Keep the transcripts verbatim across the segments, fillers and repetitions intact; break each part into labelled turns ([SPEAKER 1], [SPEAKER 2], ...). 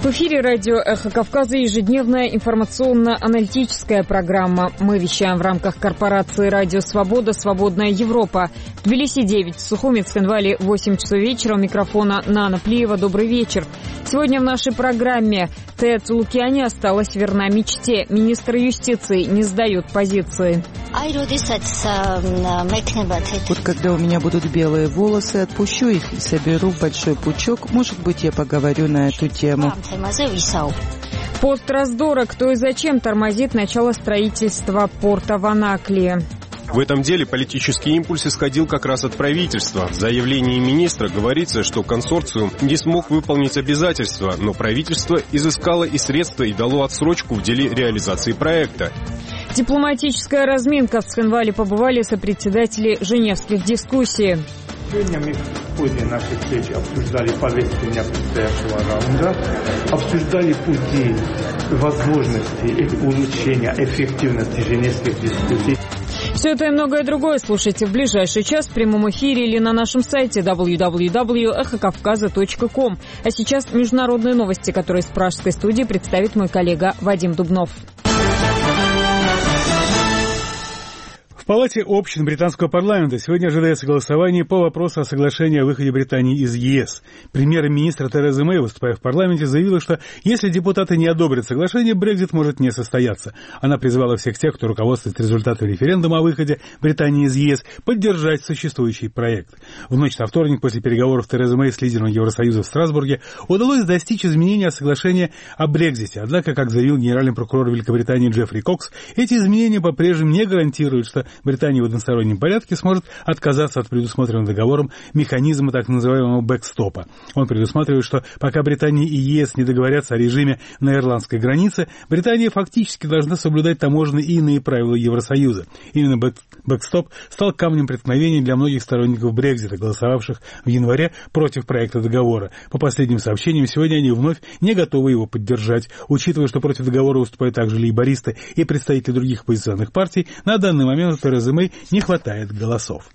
[SPEAKER 1] В эфире радио «Эхо Кавказа» ежедневная информационно-аналитическая программа. Мы вещаем в рамках корпорации «Радио Свобода. Свободная Европа». В Тбилиси девять, в Сухуми, Цхинвале восемь часов вечера. У микрофона Нана Плиева. Добрый вечер. Сегодня в нашей программе Теа Цулукиани осталась верна мечте. Министр юстиции не сдает позиции.
[SPEAKER 2] Вот когда у меня будут белые волосы, отпущу их и соберу в большой пучок. Может быть, я поговорю на эту тему.
[SPEAKER 1] Пост раздора. Кто и зачем тормозит начало строительства порта в Анаклии?
[SPEAKER 3] В этом деле политический импульс исходил как раз от правительства. В заявлении министра говорится, что консорциум не смог выполнить обязательства, но правительство изыскало и средства и дало отсрочку в деле реализации проекта.
[SPEAKER 1] Дипломатическая разминка. В Цхинвале побывали сопредседатели женевских дискуссий.
[SPEAKER 4] Сегодня мы в ходе нашей встречи обсуждали повестку дня предстоящего раунда, обсуждали пути, возможности улучшения эффективности женевских дискуссий.
[SPEAKER 1] Все это и многое другое слушайте в ближайший час в прямом эфире или на нашем сайте дабл ю дабл ю дабл ю точка эхо кавказа точка ком. А сейчас международные новости, которые из пражской студии представит мой коллега Вадим Дубнов.
[SPEAKER 5] В Палате общин британского парламента сегодня ожидается голосование по вопросу о соглашении о выходе Британии из ЕС. Премьер-министр Тереза Мэй, выступая в парламенте, заявила, что если депутаты не одобрят соглашение, Брексит может не состояться. Она призвала всех тех, кто руководствуется результатами референдума о выходе Британии из ЕС, поддержать существующий проект. В ночь на вторник, после переговоров Терезы Мэй с лидером Евросоюза в Страсбурге, удалось достичь изменения соглашения о Брексите. Однако, как заявил генеральный прокурор Великобритании Джеффри Кокс, эти изменения по-прежнему не гарантируют, что Британия в одностороннем порядке сможет отказаться от предусмотренного договором механизма так называемого бэкстопа. Он предусматривает, что пока Британия и ЕС не договорятся о режиме на ирландской границе, Британия фактически должна соблюдать таможенные и иные правила Евросоюза. Именно бэк, бэкстоп стал камнем преткновения для многих сторонников Брексита, голосовавших в январе против проекта договора. По последним сообщениям, сегодня они вновь не готовы его поддержать. Учитывая, что против договора выступают также лейбористы и представители других оппозиционных партий, на данный момент Терезы Мэй не хватает голосов.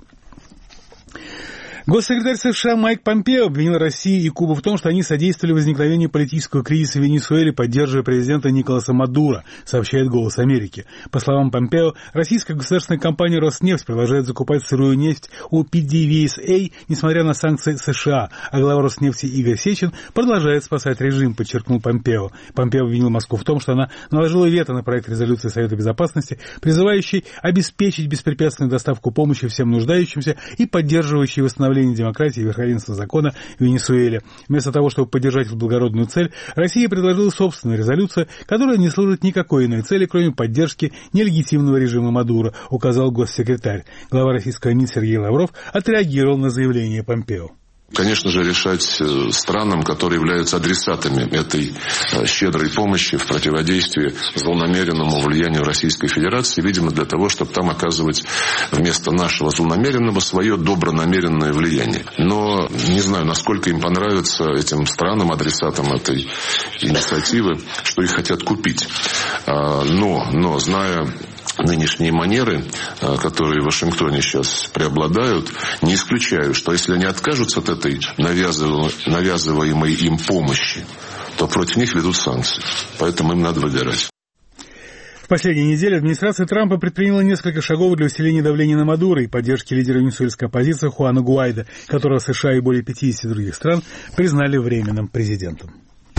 [SPEAKER 5] Госсекретарь США Майк Помпео обвинил Россию и Кубу в том, что они содействовали возникновению политического кризиса в Венесуэле, поддерживая президента Николаса Мадуро, сообщает «Голос Америки». По словам Помпео, российская государственная компания «Роснефть» продолжает закупать сырую нефть у пи ди ви эс эй, несмотря на санкции США, а глава Роснефти Игорь Сечин продолжает спасать режим, подчеркнул Помпео. Помпео обвинил Москву в том, что она наложила вето на проект резолюции Совета Безопасности, призывающий обеспечить беспрепятственную доставку помощи всем нуждающимся и поддерживающий восстановление демократии и верховенства закона в Венесуэле. Вместо того, чтобы поддержать эту благородную цель, Россия предложила собственную резолюцию, которая не служит никакой иной цели, кроме поддержки нелегитимного режима Мадуро, указал госсекретарь. Глава российского МИД Сергей Лавров отреагировал на заявление Помпео.
[SPEAKER 6] Конечно же, решать странам, которые являются адресатами этой щедрой помощи в противодействии злонамеренному влиянию Российской Федерации, видимо, для того, чтобы там оказывать вместо нашего злонамеренного свое добронамеренное влияние. Но не знаю, насколько им понравится этим странам, адресатам этой инициативы, что их хотят купить. Но, но зная нынешние манеры, которые в Вашингтоне сейчас преобладают, не исключаю, что если они откажутся от этой навязываемой им помощи, то против них ведут санкции. Поэтому им надо выбирать.
[SPEAKER 5] В последние недели администрация Трампа предприняла несколько шагов для усиления давления на Мадуро и поддержки лидера венесуэльской оппозиции Хуана Гуайдо, которого США и более пятидесяти других стран признали временным президентом.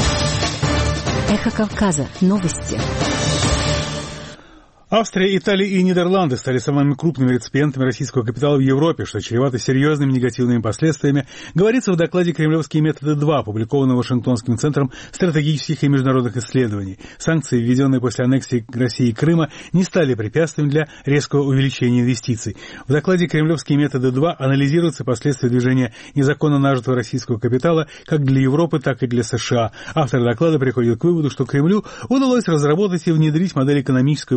[SPEAKER 7] Эхо Кавказа. Новости.
[SPEAKER 5] Австрия, Италия и Нидерланды стали самыми крупными реципиентами российского капитала в Европе, что чревато серьезными негативными последствиями, говорится в докладе «Кремлевские методы-два», опубликованном Вашингтонским центром стратегических и международных исследований. Санкции, введенные после аннексии России Крыма, не стали препятствием для резкого увеличения инвестиций. В докладе «Кремлевские методы-два» анализируются последствия движения незаконно нажитого российского капитала как для Европы, так и для США. Автор доклада приходит к выводу, что Кремлю удалось разработать и внедрить модель экономического и политического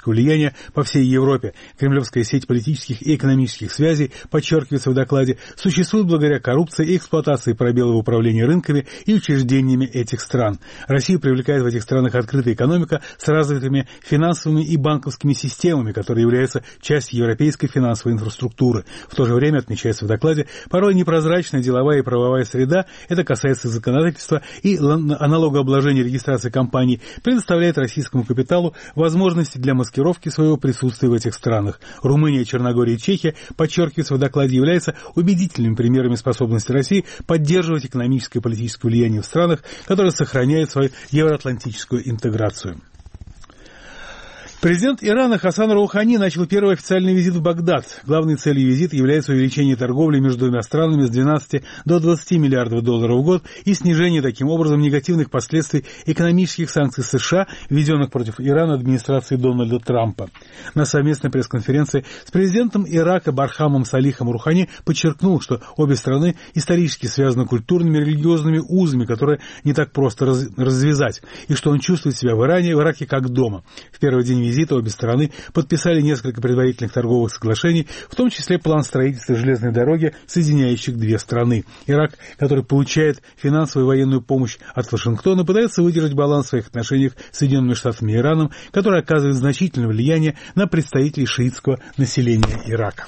[SPEAKER 5] политического влияния по всей Европе. Кремлевская сеть политических и экономических связей, подчеркивается в докладе, существует благодаря коррупции и эксплуатации пробелов в управлении рынками и учреждениями этих стран. Россию привлекает в этих странах открытая экономика с развитыми финансовыми и банковскими системами, которые являются частью европейской финансовой инфраструктуры. В то же время, отмечается в докладе, порой непрозрачная деловая и правовая среда, это касается законодательства и налогообложения регистрации компаний, предоставляет российскому капиталу возможности для маскировки своего присутствия в этих странах. Румыния, Черногория и Чехия, подчеркивается в докладе, являются убедительными примерами способности России поддерживать экономическое и политическое влияние в странах, которые сохраняют свою евроатлантическую интеграцию. Президент Ирана Хасан Роухани начал первый официальный визит в Багдад. Главной целью визита является увеличение торговли между двумя странами с двенадцати до двадцати миллиардов долларов в год и снижение таким образом негативных последствий экономических санкций США, введенных против Ирана администрацией Дональда Трампа. На совместной пресс-конференции с президентом Ирака Бархамом Салихом Роухани подчеркнул, что обе страны исторически связаны культурными и религиозными узами, которые не так просто раз- развязать, и что он чувствует себя в Иране, в Ираке как дома. В первый день визита обе стороны подписали несколько предварительных торговых соглашений, в том числе план строительства железной дороги, соединяющих две страны. Ирак, который получает финансовую и военную помощь от Вашингтона, пытается выдержать баланс в своих отношениях с Соединенными Штатами и Ираном, который оказывает значительное влияние на представителей шиитского населения Ирака.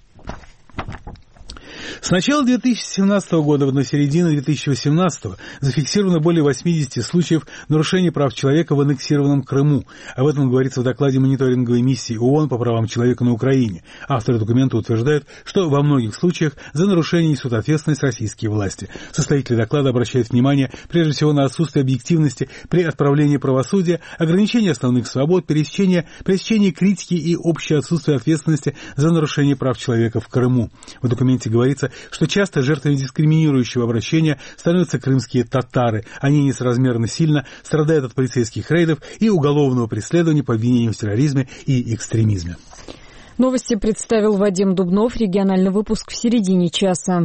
[SPEAKER 5] С начала две тысячи семнадцатого года до середины две тысячи восемнадцатого зафиксировано более восьмидесяти случаев нарушения прав человека в аннексированном Крыму. Об этом говорится в докладе мониторинговой миссии ООН по правам человека на Украине. Авторы документа утверждают, что во многих случаях за нарушение несут ответственность российские власти. Составители доклада обращают внимание прежде всего на отсутствие объективности при отправлении правосудия, ограничение основных свобод, пересечение, пересечение критики и общее отсутствие ответственности за нарушение прав человека в Крыму. В документе говорится, что часто жертвами дискриминирующего обращения становятся крымские татары. Они несоразмерно сильно страдают от полицейских рейдов и уголовного преследования по обвинению в терроризме и экстремизме.
[SPEAKER 1] Новости представил Вадим Дубнов. Региональный выпуск в середине часа.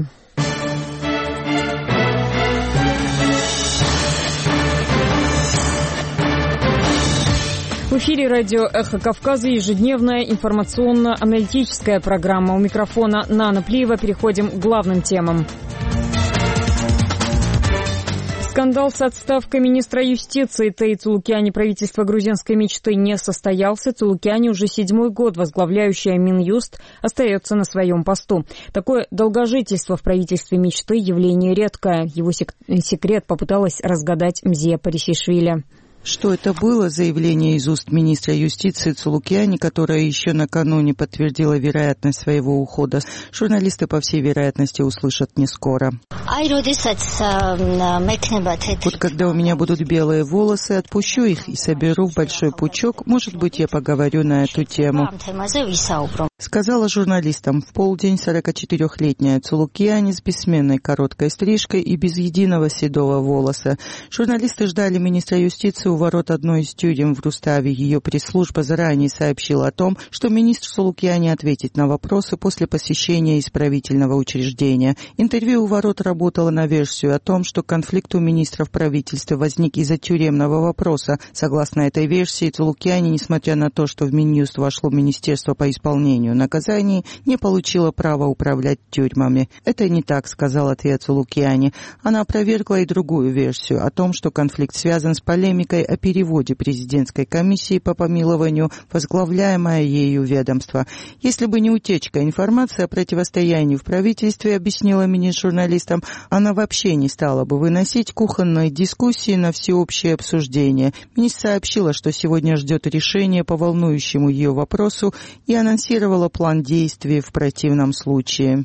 [SPEAKER 1] В эфире радио «Эхо Кавказа», ежедневная информационно-аналитическая программа. У микрофона Нана Плиева. Переходим к главным темам. Скандал с отставкой министра юстиции Таи Цулукяни правительства грузинской мечты не состоялся. Цулукяни, уже седьмой год возглавляющая Минюст, остается на своем посту. Такое долгожительство в правительстве мечты – явление редкое. Его сек- секрет попыталась разгадать Мзия Парисишвили.
[SPEAKER 2] Что это было? Заявление из уст министра юстиции Цулукяни, которая еще накануне подтвердила вероятность своего ухода. Журналисты, по всей вероятности, услышат не скоро. Вот когда у меня будут белые волосы, отпущу их и соберу в большой пучок. Может быть, я поговорю на эту тему. Сказала журналистам в полдень сорокачетырехлетняя Цулукяни с бессменной короткой стрижкой и без единого седого волоса. Журналисты ждали министра юстиции у ворот одной из тюрем в Руставе. Ее пресс-служба заранее сообщила о том, что министр Цулукяни ответит на вопросы после посещения исправительного учреждения. Интервью у ворот работало на версию о том, что конфликт у министра в правительстве возник из-за тюремного вопроса. Согласно этой версии, Цулукяни, несмотря на то, что в Минюст вошло Министерство по исполнению наказаний, не получила права управлять тюрьмами. Это не так, сказал ответ Цулукяни. Она опровергла и другую версию о том, что конфликт связан с полемикой о переводе президентской комиссии по помилованию, возглавляемое ею ведомство. Если бы не утечка информации о противостоянии в правительстве, объяснила министр журналистам, она вообще не стала бы выносить кухонные дискуссии на всеобщее обсуждение. Министр сообщила, что сегодня ждет решения по волнующему ее вопросу и анонсировала план действий в противном случае.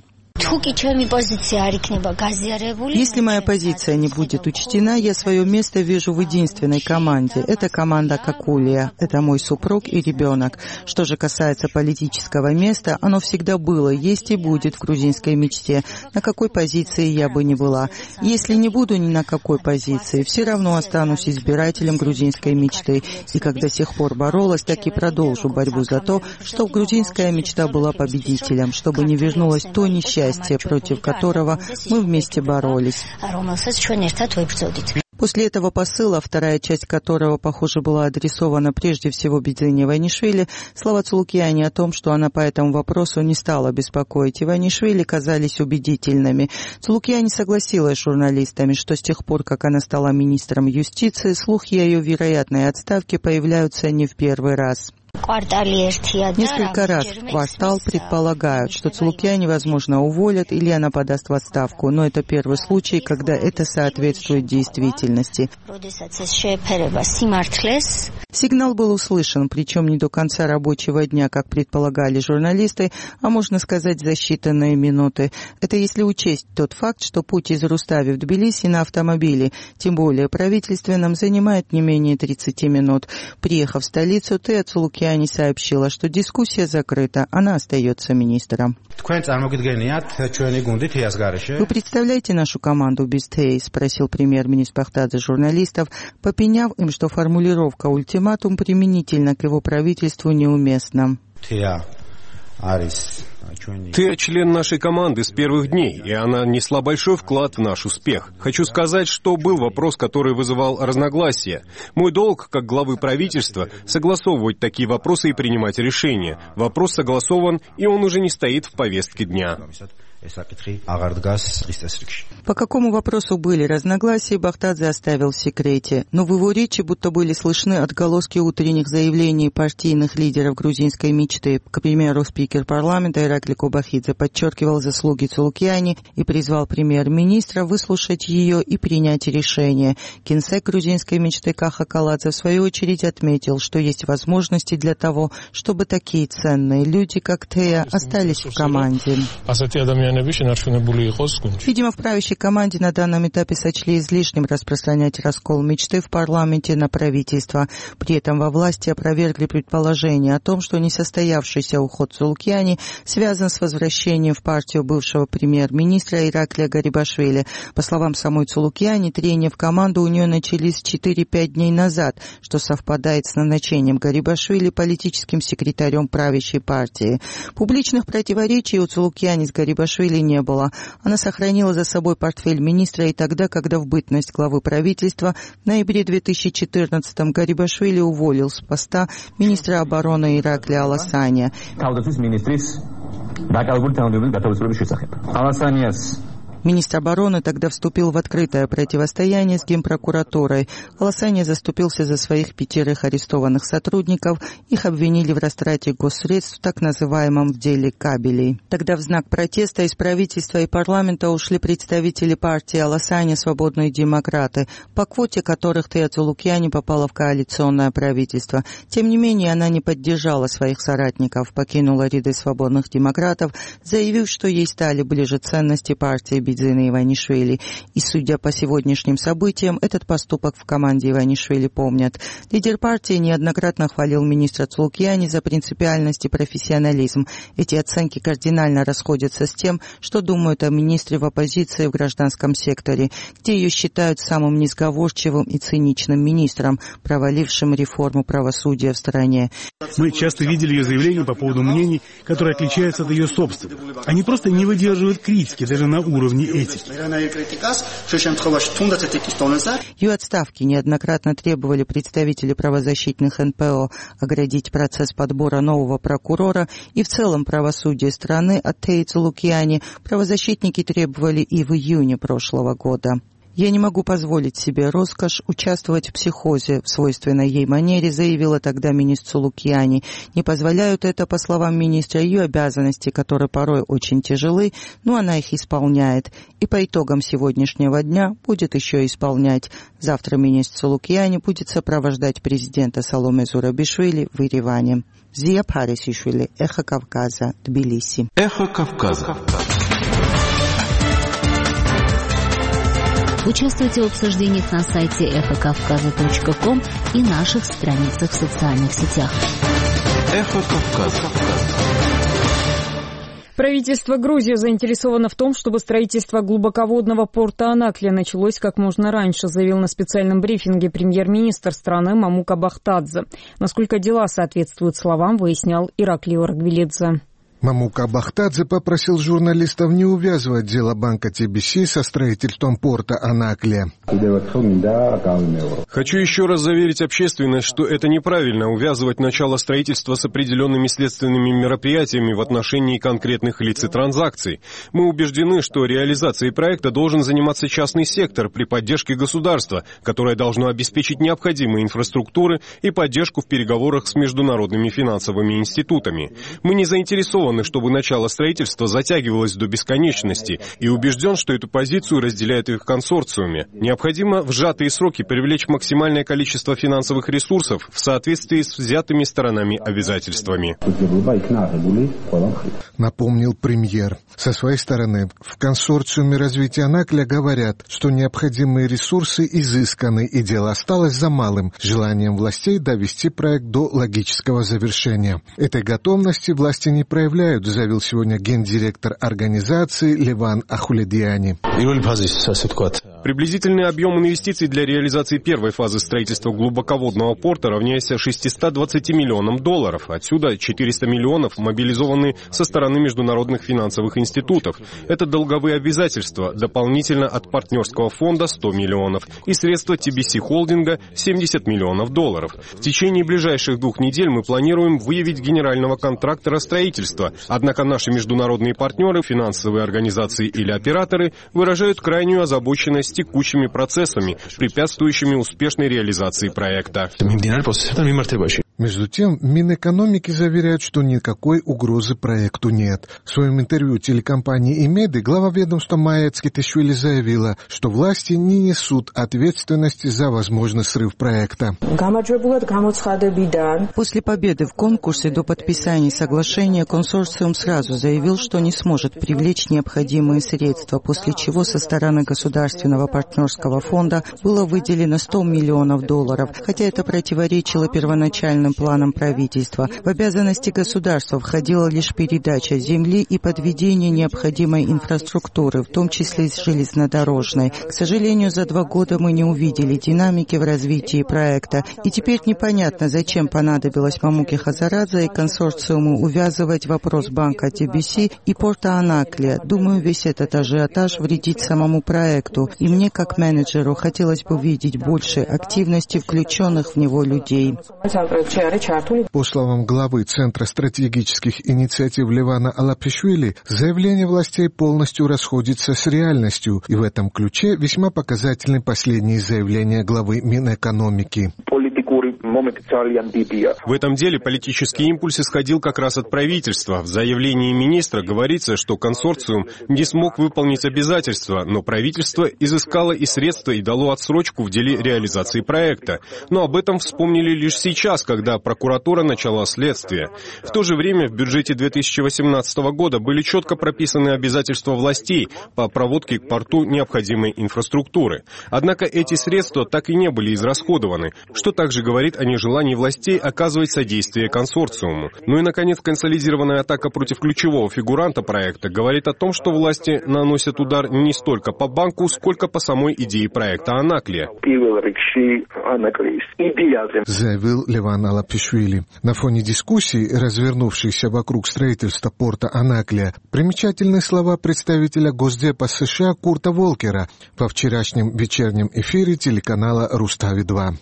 [SPEAKER 2] Если моя позиция не будет учтена, я свое место вижу в единственной команде. Это команда Какулия. Это мой супруг и ребенок. Что же касается политического места, оно всегда было, есть и будет в грузинской мечте. На какой позиции я бы ни была. Если не буду ни на какой позиции, все равно останусь избирателем грузинской мечты. И как до сих пор боролась, так и продолжу борьбу за то, что грузинская мечта была победителем, чтобы не вернулось то несчастье, против которого мы вместе боролись. После этого посыла, вторая часть которого, похоже, была адресована прежде всего Бидзине Иванишвили, слова Цулукьяни о том, что она по этому вопросу не стала беспокоить Иванишвили, казались убедительными. Цулукьяни согласилась с журналистами, что с тех пор, как она стала министром юстиции, слухи о ее вероятной отставке появляются не в первый раз. Несколько раз в квартал предполагают, что Цулукьяни, возможно, уволят или она подаст в отставку, но это первый случай, когда это соответствует действительности. Сигнал был услышан, причем не до конца рабочего дня, как предполагали журналисты, а можно сказать за считанные минуты. Это если учесть тот факт, что путь из Рустави в Тбилиси на автомобиле, тем более правительственном, занимает не менее тридцати минут. Приехав в столицу, Тея Цулукьяни сообщила, что дискуссия закрыта, она остается министром. Вы представляете нашу команду без Теи? Спросил премьер-министр Бахтадзе журналистов, попеняв им, что формулировка ультиматум применительно к его правительству неуместна.
[SPEAKER 3] Ты член нашей команды с первых дней, и она внесла большой вклад в наш успех. Хочу сказать, что был вопрос, который вызывал разногласия. Мой долг, как главы правительства, согласовывать такие вопросы и принимать решения. Вопрос согласован, и он уже не стоит в повестке дня.
[SPEAKER 2] По какому вопросу были разногласия, Бахтадзе оставил в секрете. Но в его речи будто были слышны отголоски утренних заявлений партийных лидеров грузинской мечты. К примеру, спикер парламента Иракли Кобахидзе подчеркивал заслуги Цулукьяни и призвал премьер-министра выслушать ее и принять решение. Генсек грузинской мечты Каха Каладзе в свою очередь отметил, что есть возможности для того, чтобы такие ценные люди, как Тея, остались в команде. Видимо, в правящей команде на данном этапе сочли излишним распространять раскол мечты в парламенте на правительство. При этом во власти опровергли предположение о том, что несостоявшийся уход Цулукьяни связан с возвращением в партию бывшего премьер-министра Ираклия Гарибашвили. По словам самой Цулукьяни, трения в команду у нее начались четыре-пять дней назад, что совпадает с назначением Гарибашвили политическим секретарем правящей партии. Публичных противоречий у Цулукьяни с Гарибашвили не было. Она сохранила за собой портфель министра и тогда, когда в бытность главы правительства в ноябре две тысячи четырнадцатом Гарибашвили уволил с поста министра обороны Ираклия Аласания. Министр обороны тогда вступил в открытое противостояние с Генпрокуратурой. Аласания заступился за своих пятерых арестованных сотрудников. Их обвинили в растрате госсредств в так называемом деле кабелей. Тогда в знак протеста из правительства и парламента ушли представители партии Аласания «Свободные демократы», по квоте которых Тея Цулукьяни попала в коалиционное правительство. Тем не менее, она не поддержала своих соратников, покинула ряды свободных демократов, заявив, что ей стали ближе ценности партии Бидзины Иванишвили. И, судя по сегодняшним событиям, этот поступок в команде Иванишвили помнят. Лидер партии неоднократно хвалил министра Цулукьяни за принципиальность и профессионализм. Эти оценки кардинально расходятся с тем, что думают о министре в оппозиции в гражданском секторе, где ее считают самым несговорчивым и циничным министром, провалившим реформу правосудия в стране.
[SPEAKER 5] Мы часто видели ее заявления по поводу мнений, которые отличаются от ее собственных. Они просто не выдерживают критики, даже на уровне этики.
[SPEAKER 2] Ее отставки неоднократно требовали представители правозащитных эн пэ о оградить процесс подбора нового прокурора и в целом правосудие страны от Теи Цулукьяни. Правозащитники требовали и в июне прошлого года. «Я не могу позволить себе роскошь участвовать в психозе в свойственной ей манере», заявила тогда министр Цулукьяни. Не позволяют это, по словам министра, ее обязанности, которые порой очень тяжелы, но она их исполняет. И по итогам сегодняшнего дня будет еще исполнять. Завтра министр Цулукьяни будет сопровождать президента Саломе Зурабишвили в Ереване. Зия Парисишвили, Эхо Кавказа, Тбилиси.
[SPEAKER 8] Эхо Кавказа.
[SPEAKER 7] Участвуйте в обсуждениях на сайте эхо кавказа точка ком и наших страницах в социальных сетях.
[SPEAKER 8] Эхо Кавказа.
[SPEAKER 1] Правительство Грузии заинтересовано в том, чтобы строительство глубоководного порта Анакли началось как можно раньше, заявил на специальном брифинге премьер-министр страны Мамука Бахтадзе. Насколько дела соответствуют словам, выяснял Ираклий Оргвелидзе.
[SPEAKER 9] Мамука Бахтадзе попросил журналистов не увязывать дело банка Ти Би Си со строительством порта Анаклия.
[SPEAKER 3] Хочу еще раз заверить общественность, что это неправильно увязывать начало строительства с определенными следственными мероприятиями в отношении конкретных лиц и транзакций. Мы убеждены, что реализацией проекта должен заниматься частный сектор при поддержке государства, которое должно обеспечить необходимые инфраструктуры и поддержку в переговорах с международными финансовыми институтами. Мы не заинтересованы, чтобы начало строительства затягивалось до бесконечности, и убежден, что эту позицию разделяют и в консорциуме. Необходимо в сжатые сроки привлечь максимальное количество финансовых ресурсов в соответствии с взятыми сторонами обязательствами.
[SPEAKER 9] Напомнил премьер. Со своей стороны, в консорциуме развития Анаклия говорят, что необходимые ресурсы изысканы, и дело осталось за малым – желанием властей довести проект до логического завершения. Этой готовности власти не проявляют, заявил сегодня гендиректор организации Леван Ахуледиани.
[SPEAKER 3] Приблизительный объем инвестиций для реализации первой фазы строительства глубоководного порта равняется шестистам двадцати миллионам долларов. Отсюда четыреста миллионов мобилизованы со стороны международных финансовых институтов. Это долговые обязательства, дополнительно от партнерского фонда сто миллионов и средства Ти Би Си холдинга семьдесят миллионов долларов. В течение ближайших двух недель мы планируем выявить генерального контрактора строительства. Однако наши международные партнеры, финансовые организации или операторы выражают крайнюю озабоченность текущими процессами, препятствующими успешной реализации проекта.
[SPEAKER 9] Между тем, Минэкономики заверяют, что никакой угрозы проекту нет. В своем интервью телекомпании «Имеды» глава ведомства Майя Цкетишвили заявила, что власти не несут ответственности за возможный срыв проекта.
[SPEAKER 2] После победы в конкурсе до подписания соглашения консорциум сразу заявил, что не сможет привлечь необходимые средства, после чего со стороны Государственного партнерского фонда было выделено сто миллионов долларов, хотя это противоречило первоначальным планам правительства. В обязанности государства входила лишь передача земли и подведение необходимой инфраструктуры, в том числе и железнодорожной. К сожалению, за два года мы не увидели динамики в развитии проекта, и теперь непонятно, зачем понадобилось Мамуке Хазарадзе и консорциуму увязывать вопрос банка Ти Би Си и порта Анаклия. Думаю, весь этот ажиотаж вредит самому проекту, и мне, как менеджеру, хотелось бы видеть больше активности включенных в него людей.
[SPEAKER 9] По словам главы Центра стратегических инициатив Левана Алапишвили, заявление властей полностью расходится с реальностью, и в этом ключе весьма показательны последние заявления главы Минэкономики.
[SPEAKER 3] В этом деле политический импульс исходил как раз от правительства. В заявлении министра говорится, что консорциум не смог выполнить обязательства, но правительство изыскало и средства и дало отсрочку в деле реализации проекта. Но об этом вспомнили лишь сейчас, когда прокуратура начала следствие. В то же время в бюджете две тысячи восемнадцатого года были четко прописаны обязательства властей по проводке к порту необходимой инфраструктуры. Однако эти средства так и не были израсходованы, что также говорит о нежелании властей оказывать содействие консорциуму. Ну и, наконец, консолидированная атака против ключевого фигуранта проекта говорит о том, что власти наносят удар не столько по банку, сколько по самой идее проекта Анаклия.
[SPEAKER 9] Заявил Леван Алапишвили. На фоне дискуссий, развернувшихся вокруг строительства порта Анаклия, примечательны слова представителя Госдепа США Курта Волкера во вчерашнем вечернем эфире телеканала Рустави-два.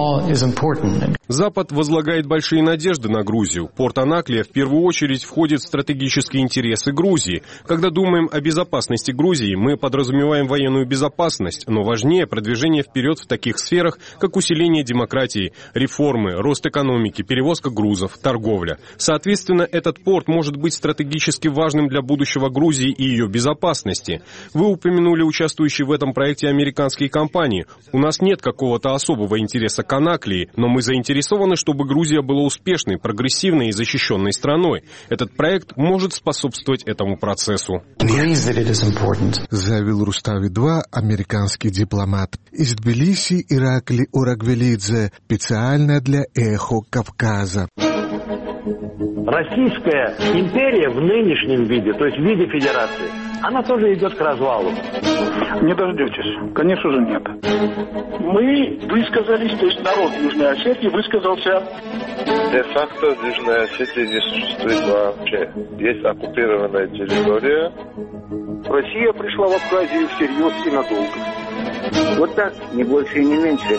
[SPEAKER 3] Запад возлагает большие надежды на Грузию. Порт Анаклия в первую очередь входит в стратегические интересы Грузии. Когда думаем о безопасности Грузии, мы подразумеваем военную безопасность, но важнее продвижение вперед в таких сферах, как усиление демократии, реформы, рост экономики, перевозка грузов, торговля. Соответственно, этот порт может быть стратегически важным для будущего Грузии и ее безопасности. Вы упомянули участвующие в этом проекте американские компании. У нас нет какого-то особого интереса к Анаклии, но мы заинтересованы, чтобы Грузия была успешной, прогрессивной и защищенной страной. Этот проект может способствовать этому процессу.
[SPEAKER 9] Заявил Рустави-два американский дипломат. Из Тбилиси Иракли Урагвелидзе, специально для «Эхо Кавказа».
[SPEAKER 10] Российская империя в нынешнем виде, то есть в виде федерации, она тоже идет к развалу.
[SPEAKER 11] Не дождетесь. Конечно же, нет. Мы высказались, то есть народ Южной Осетии высказался.
[SPEAKER 12] Де-факто Южная Осетия не существует вообще. Есть оккупированная территория.
[SPEAKER 11] Россия пришла в Абхазию всерьез и надолго.
[SPEAKER 13] Вот так, не больше и не меньше.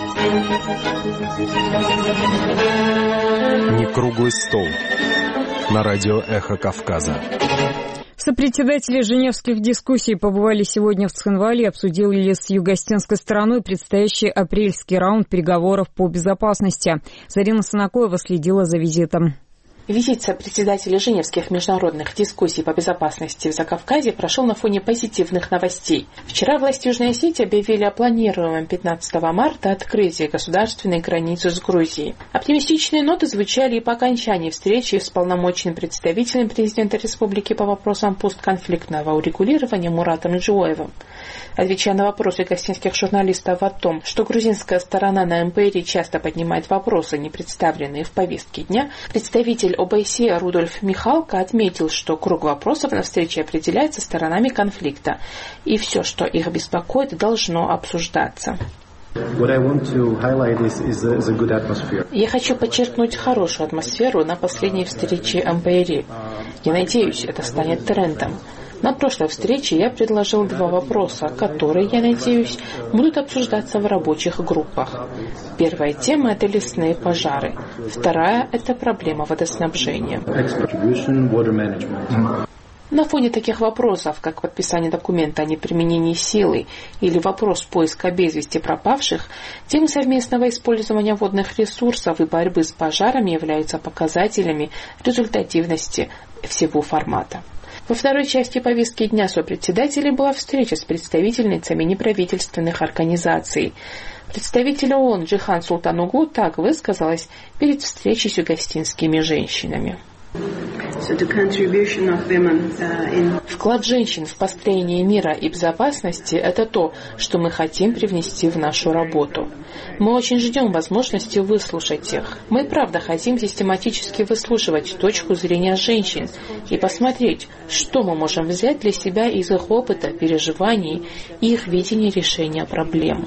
[SPEAKER 14] Не круглый стол. На радио «Эхо Кавказа».
[SPEAKER 1] Сопредседатели женевских дискуссий побывали сегодня в Цхинвале и обсудили с юго-осетинской стороной предстоящий апрельский раунд переговоров по безопасности. Зарина Санакоева следила за визитом.
[SPEAKER 15] Визит сопредседателей женевских международных дискуссий по безопасности в Закавказье прошел на фоне позитивных новостей. Вчера власти Южной Осетии объявили о планируемом пятнадцатого марта открытии государственной границы с Грузией. Оптимистичные ноты звучали и по окончании встречи с полномочным представителем президента республики по вопросам постконфликтного урегулирования Муратом Джоевым. Отвечая на вопросы гостинских журналистов о том, что грузинская сторона на эм пэ эр часто поднимает вопросы, не представленные в повестке дня, представитель о бэ эс е Рудольф Михалко отметил, что круг вопросов на встрече определяется сторонами конфликта, и все, что их беспокоит, должно обсуждаться. Я хочу подчеркнуть хорошую атмосферу на последней встрече эм пэ эр. Я надеюсь, это станет трендом. На прошлой встрече я предложил два вопроса, которые, я надеюсь, будут обсуждаться в рабочих группах. Первая тема – это лесные пожары. Вторая – это проблема водоснабжения. На фоне таких вопросов, как подписание документа о неприменении силы или вопрос поиска без вести пропавших, темы совместного использования водных ресурсов и борьбы с пожарами являются показателями результативности всего формата. Во второй части повестки дня сопредседателей была встреча с представительницами неправительственных организаций. Представитель ООН Джихан Султанугу так высказалась перед встречей с югостинскими женщинами. Вклад женщин в построение мира и безопасности – это то, что мы хотим привнести в нашу работу. Мы очень ждем возможности выслушать их. Мы правда хотим систематически выслушивать точку зрения женщин и посмотреть, что мы можем взять для себя из их опыта, переживаний и их видения решения проблем.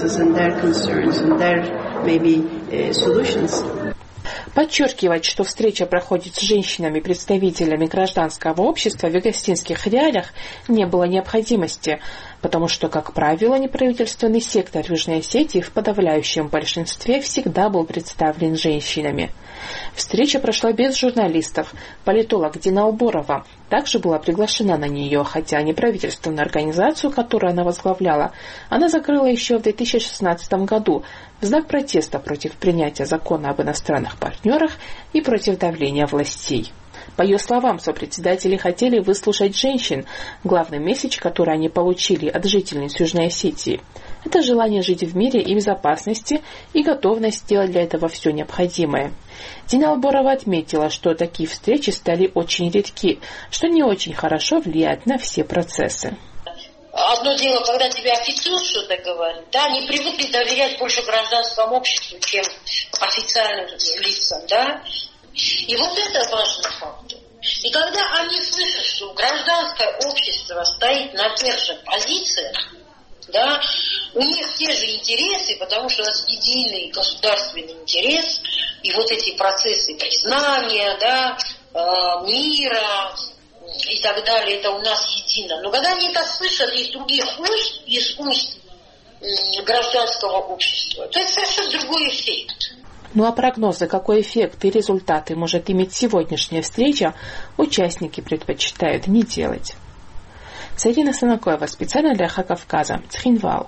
[SPEAKER 15] Подчеркивать, что встреча проходит с женщинами-представителями гражданского общества в югостинских реалиях, не было необходимости, потому что, как правило, неправительственный сектор Южной Осетии в подавляющем большинстве всегда был представлен женщинами. Встреча прошла без журналистов. Политолог Дина Алборова также была приглашена на нее, хотя неправительственную организацию, которую она возглавляла, она закрыла еще в две тысячи шестнадцатом году в знак протеста против принятия закона об иностранных партнерах и против давления властей. По ее словам, сопредседатели хотели выслушать женщин, главный месседж, который они получили от жительниц Южной Осетии. Это желание жить в мире и безопасности и готовность сделать для этого все необходимое. Дина Алборова отметила, что такие встречи стали очень редки, что не очень хорошо влияет на все процессы.
[SPEAKER 16] Одно дело, когда тебе офицер что-то говорит, да, они привыкли доверять больше гражданскому обществу, чем официальным лицам, да. И вот это важный фактор. И когда они слышат, что гражданское общество стоит на тех же позициях, да, у них те же интересы, потому что у нас единый государственный интерес, и вот эти процессы признания, да, э, мира и так далее, это у нас едино. Но когда они это слышат из других уст, из уст э, гражданского общества, то это совершенно другой эффект.
[SPEAKER 15] Ну а прогнозы, какой эффект и результаты может иметь сегодняшняя встреча, участники предпочитают не делать. Зарина Санакоева, специально для «Эхо Кавказа», Цхинвал.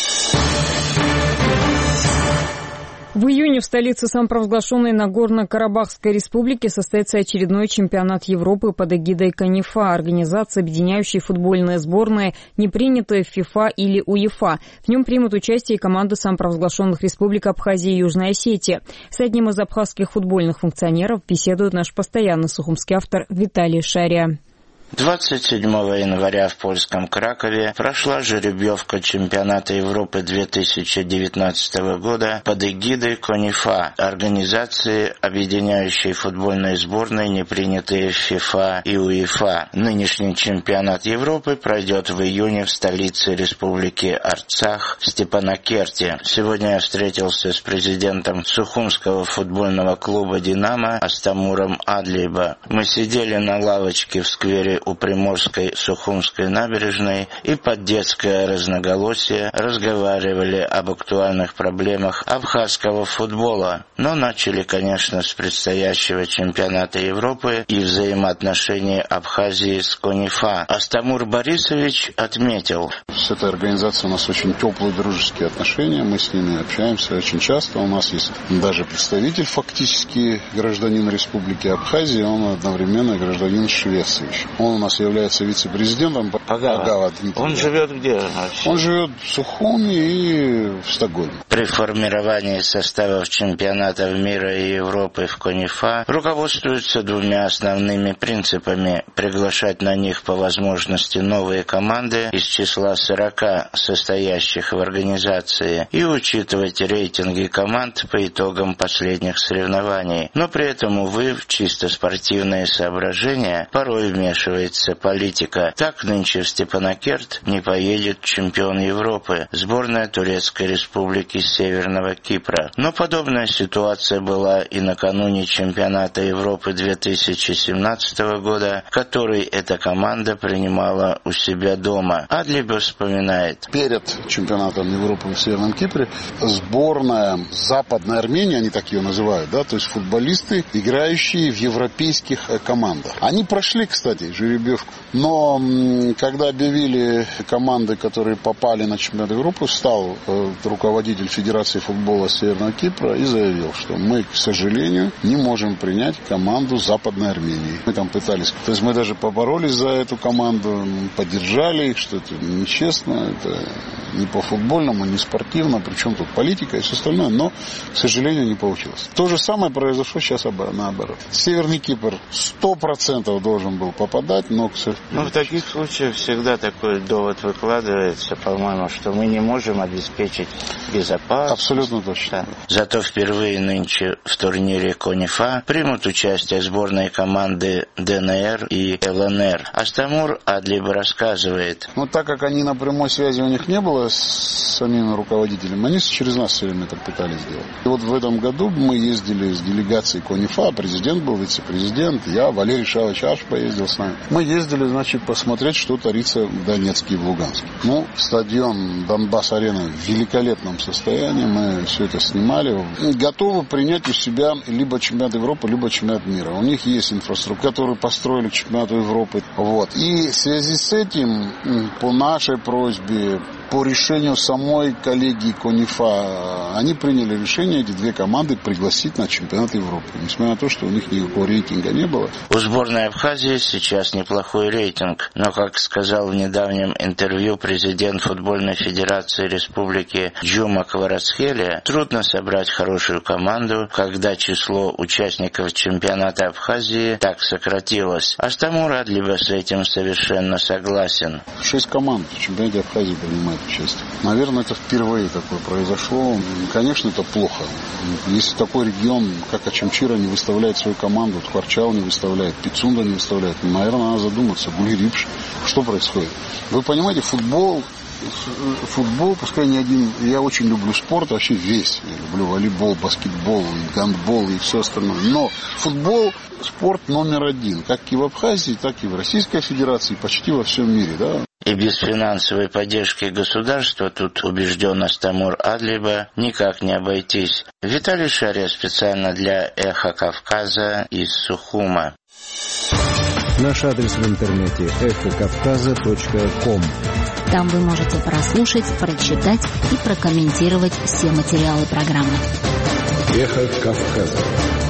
[SPEAKER 1] В июне в столице самопровозглашенной Нагорно-Карабахской республики состоится очередной чемпионат Европы под эгидой КАНИФА, организации, объединяющей футбольные сборные, не принятые в ФИФА или УЕФА. В нем примут участие и команды самопровозглашенных республик Абхазии и Южной Осетии. С одним из абхазских футбольных функционеров беседует наш постоянный сухумский автор Виталий Шария.
[SPEAKER 17] двадцать седьмого января в польском Кракове прошла жеребьевка чемпионата Европы две тысячи девятнадцатого года под эгидой КОНИФА, организации, объединяющей футбольные сборные, не принятые в ФИФА и УЕФА. Нынешний чемпионат Европы пройдет в июне в столице Республики Арцах в Степанакерте. Сегодня я встретился с президентом Сухумского футбольного клуба «Динамо» Астамуром Адлиба. Мы сидели на лавочке в сквере у Приморской Сухумской набережной и под детское разноголосие разговаривали об актуальных проблемах абхазского футбола, но начали, конечно, с предстоящего чемпионата Европы и взаимоотношений Абхазии с КОНИФА. Астамур Борисович отметил:
[SPEAKER 18] с этой организацией у нас очень теплые дружеские отношения, мы с ними общаемся очень часто, у нас есть даже представитель, фактически гражданин Республики Абхазия, он одновременно гражданин Швеции. Он у нас является вице-президентом Агава. Агава
[SPEAKER 17] Он живет где?
[SPEAKER 18] Он живет в Сухуми и в Стокгольме.
[SPEAKER 17] При формировании составов чемпионатов мира и Европы в КОНИФА руководствуются двумя основными принципами: приглашать на них по возможности новые команды из числа сорока состоящих в организации и учитывать рейтинги команд по итогам последних соревнований. Но при этом, увы, в чисто спортивные соображения порой вмешивается политика. Так нынче в Степанакерт не поедет чемпион Европы, сборная Турецкой Республики Северного Кипра. Но подобная ситуация была и накануне чемпионата Европы две тысячи семнадцатого года, который эта команда принимала у себя дома. Адлиба вспоминает:
[SPEAKER 18] перед чемпионатом Европы в Северном Кипре сборная Западной Армении, они так ее называют, да, то есть футболисты, играющие в европейских командах. Они прошли, кстати, жеребьевку. Но когда объявили команды, которые попали на чемпионат Европы, встал э, руководитель Федерации футбола Северного Кипра и заявил, что мы, к сожалению, не можем принять команду Западной Армении. Мы там пытались, то есть мы даже поборолись за эту команду, поддержали их, что это нечестно, это не по-футбольному, не спортивно, причем тут политика и все остальное, но, к сожалению, не получилось. То же самое произошло сейчас наоборот. Северный Кипр сто процентов должен был попадать, но...
[SPEAKER 17] Ну, в таких случаях всегда такой довод выкладывается, по-моему, что мы не можем обеспечить безопасность.
[SPEAKER 18] Абсолютно точно.
[SPEAKER 17] Да. Зато впервые нынче в турнире КОНИФА примут участие сборные команды ДНР и ЛНР. Астамур Адлиб рассказывает:
[SPEAKER 18] ну, так как они на прямой связи у них не было с самим руководителем, они через нас все время это пытались сделать. И вот в этом году мы ездили с делегацией КОНИФА, президент был, вице-президент, я, Валерий Шавович Аш поездил с нами. Мы ездили, значит, посмотреть, что творится в Донецке и в Луганске. Ну, стадион Донбасс-арена в великолепном состоянии, мы все это снимали. Готовы принять у себя либо чемпионат Европы, либо чемпионат мира. У них есть инфраструктура, которую построили к чемпионату Европы. Вот. И в связи с этим, по нашей просьбе, по решению самой коллегии КОНИФА, они приняли решение эти две команды пригласить на чемпионат Европы, несмотря на то, что у них никакого рейтинга не было.
[SPEAKER 17] У сборной Абхазии сейчас неплохой рейтинг, но, как сказал в недавнем интервью президент футбольной федерации республики Джума Кварацхелия, трудно собрать хорошую команду, когда число участников чемпионата Абхазии так сократилось. Астамур Адлиба с этим совершенно согласен.
[SPEAKER 18] Шесть команд в чемпионате Абхазии принимают участие. Наверное, это впервые такое произошло. Конечно, это плохо. Если такой регион, как Очамчира, не выставляет свою команду, Тхварчал не выставляет, Пицунда не выставляет, наверное, надо задуматься, Гулирипш, что происходит. Вы понимаете, футбол, футбол, пускай не один, я очень люблю спорт, вообще весь. Я люблю волейбол, баскетбол, гандбол и все остальное. Но футбол – спорт номер один, как и в Абхазии, так и в Российской Федерации, почти во всем мире, да.
[SPEAKER 17] И без финансовой поддержки государства, тут убежден Астамур Адлиба, никак не обойтись. Виталий Шария специально для «Эхо Кавказа» из Сухума.
[SPEAKER 14] Наш адрес в интернете эхо кавказа точка ком.
[SPEAKER 7] Там вы можете прослушать, прочитать и прокомментировать все материалы программы.
[SPEAKER 14] «Эхо Кавказа».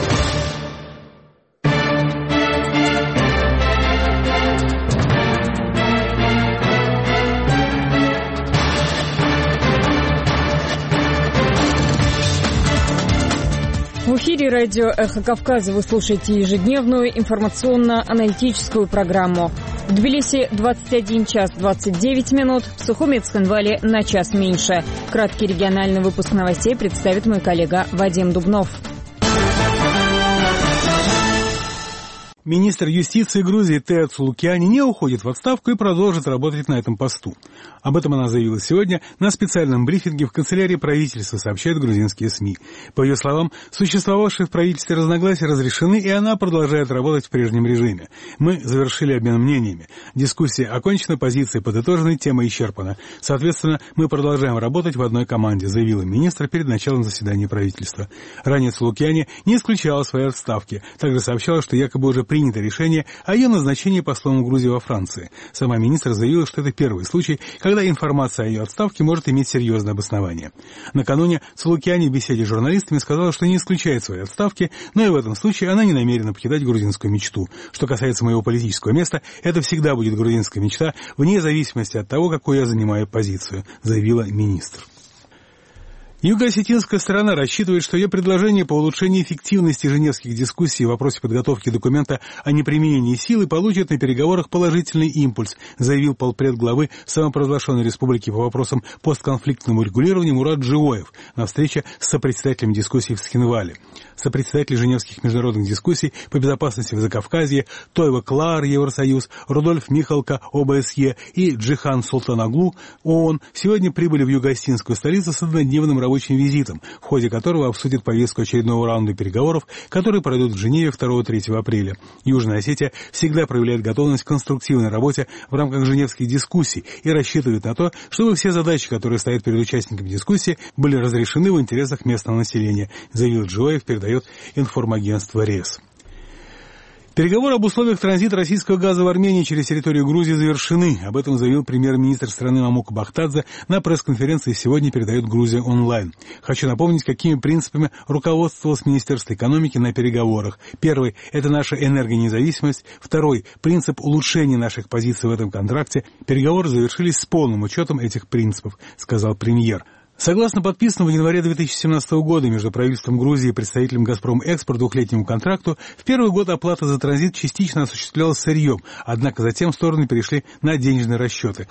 [SPEAKER 1] В эфире радио «Эхо Кавказа» вы слушаете ежедневную информационно-аналитическую программу В Тбилиси двадцать один час двадцать девять минут, в Сухуми и Цхинвале на час меньше. Краткий региональный выпуск новостей представит мой коллега Вадим Дубнов.
[SPEAKER 5] Министр юстиции Грузии Теа Цулукиани не уходит в отставку и продолжит работать на этом посту. Об этом она заявила сегодня на специальном брифинге в канцелярии правительства, сообщают грузинские СМИ. По ее словам, существовавшие в правительстве разногласия разрешены, и она продолжает работать в прежнем режиме. Мы завершили обмен мнениями. Дискуссия окончена, позиции подытожены, тема исчерпана. Соответственно, мы продолжаем работать в одной команде, заявила министр перед началом заседания правительства. Ранее Цулукиани не исключала своей отставки. Также сообщала, что якобы уже принято решение о ее назначении послом Грузии во Франции. Сама министр заявила, что это первый случай, когда информация о ее отставке может иметь серьезное обоснование. Накануне Цулукиани в беседе с журналистами сказала, что не исключает своей отставки, но и в этом случае она не намерена покидать грузинскую мечту. Что касается моего политического места, это всегда будет грузинская мечта, вне зависимости от того, какую я занимаю позицию, заявила министр. Юго-осетинская сторона рассчитывает, что ее предложение по улучшению эффективности женевских дискуссий в вопросе подготовки документа о неприменении силы получит на переговорах положительный импульс, заявил полпред главы самопровозглашенной республики по вопросам постконфликтному регулированию Мурат Джиоев на встрече с сопредседателем дискуссий в Цхинвале. Сопредседатель женевских международных дискуссий по безопасности в Закавказье Тойва Клаар, Евросоюз, Рудольф Михалка, ОБСЕ и Джихан Султаноглу, ООН, сегодня прибыли в юго-осетинскую столицу с однодневным рабочим визитом, в ходе которого обсудят повестку очередного раунда переговоров, которые пройдут в Женеве второго-третьего апреля. Южная Осетия всегда проявляет готовность к конструктивной работе в рамках женевских дискуссий и рассчитывает на то, чтобы все задачи, которые стоят перед участниками дискуссии, были разрешены в интересах местного населения, заявил Джиоев, передает информагентство РЕС. Переговоры об условиях транзита российского газа в Армении через территорию Грузии завершены. Об этом заявил премьер-министр страны Мамук Бахтадзе на пресс-конференции «Сегодня» передает Грузия онлайн. Хочу напомнить, какими принципами руководствовалось Министерство экономики на переговорах. Первый – это наша энергонезависимость. Второй – принцип улучшения наших позиций в этом контракте. Переговоры завершились с полным учетом этих принципов, сказал премьер. Согласно подписанному в январе две тысячи семнадцатого года между правительством Грузии и представителем «Газпром-Экспорт» двухлетнему контракту, в первый год оплата за транзит частично осуществлялась сырьем, однако затем стороны перешли на денежные расчеты.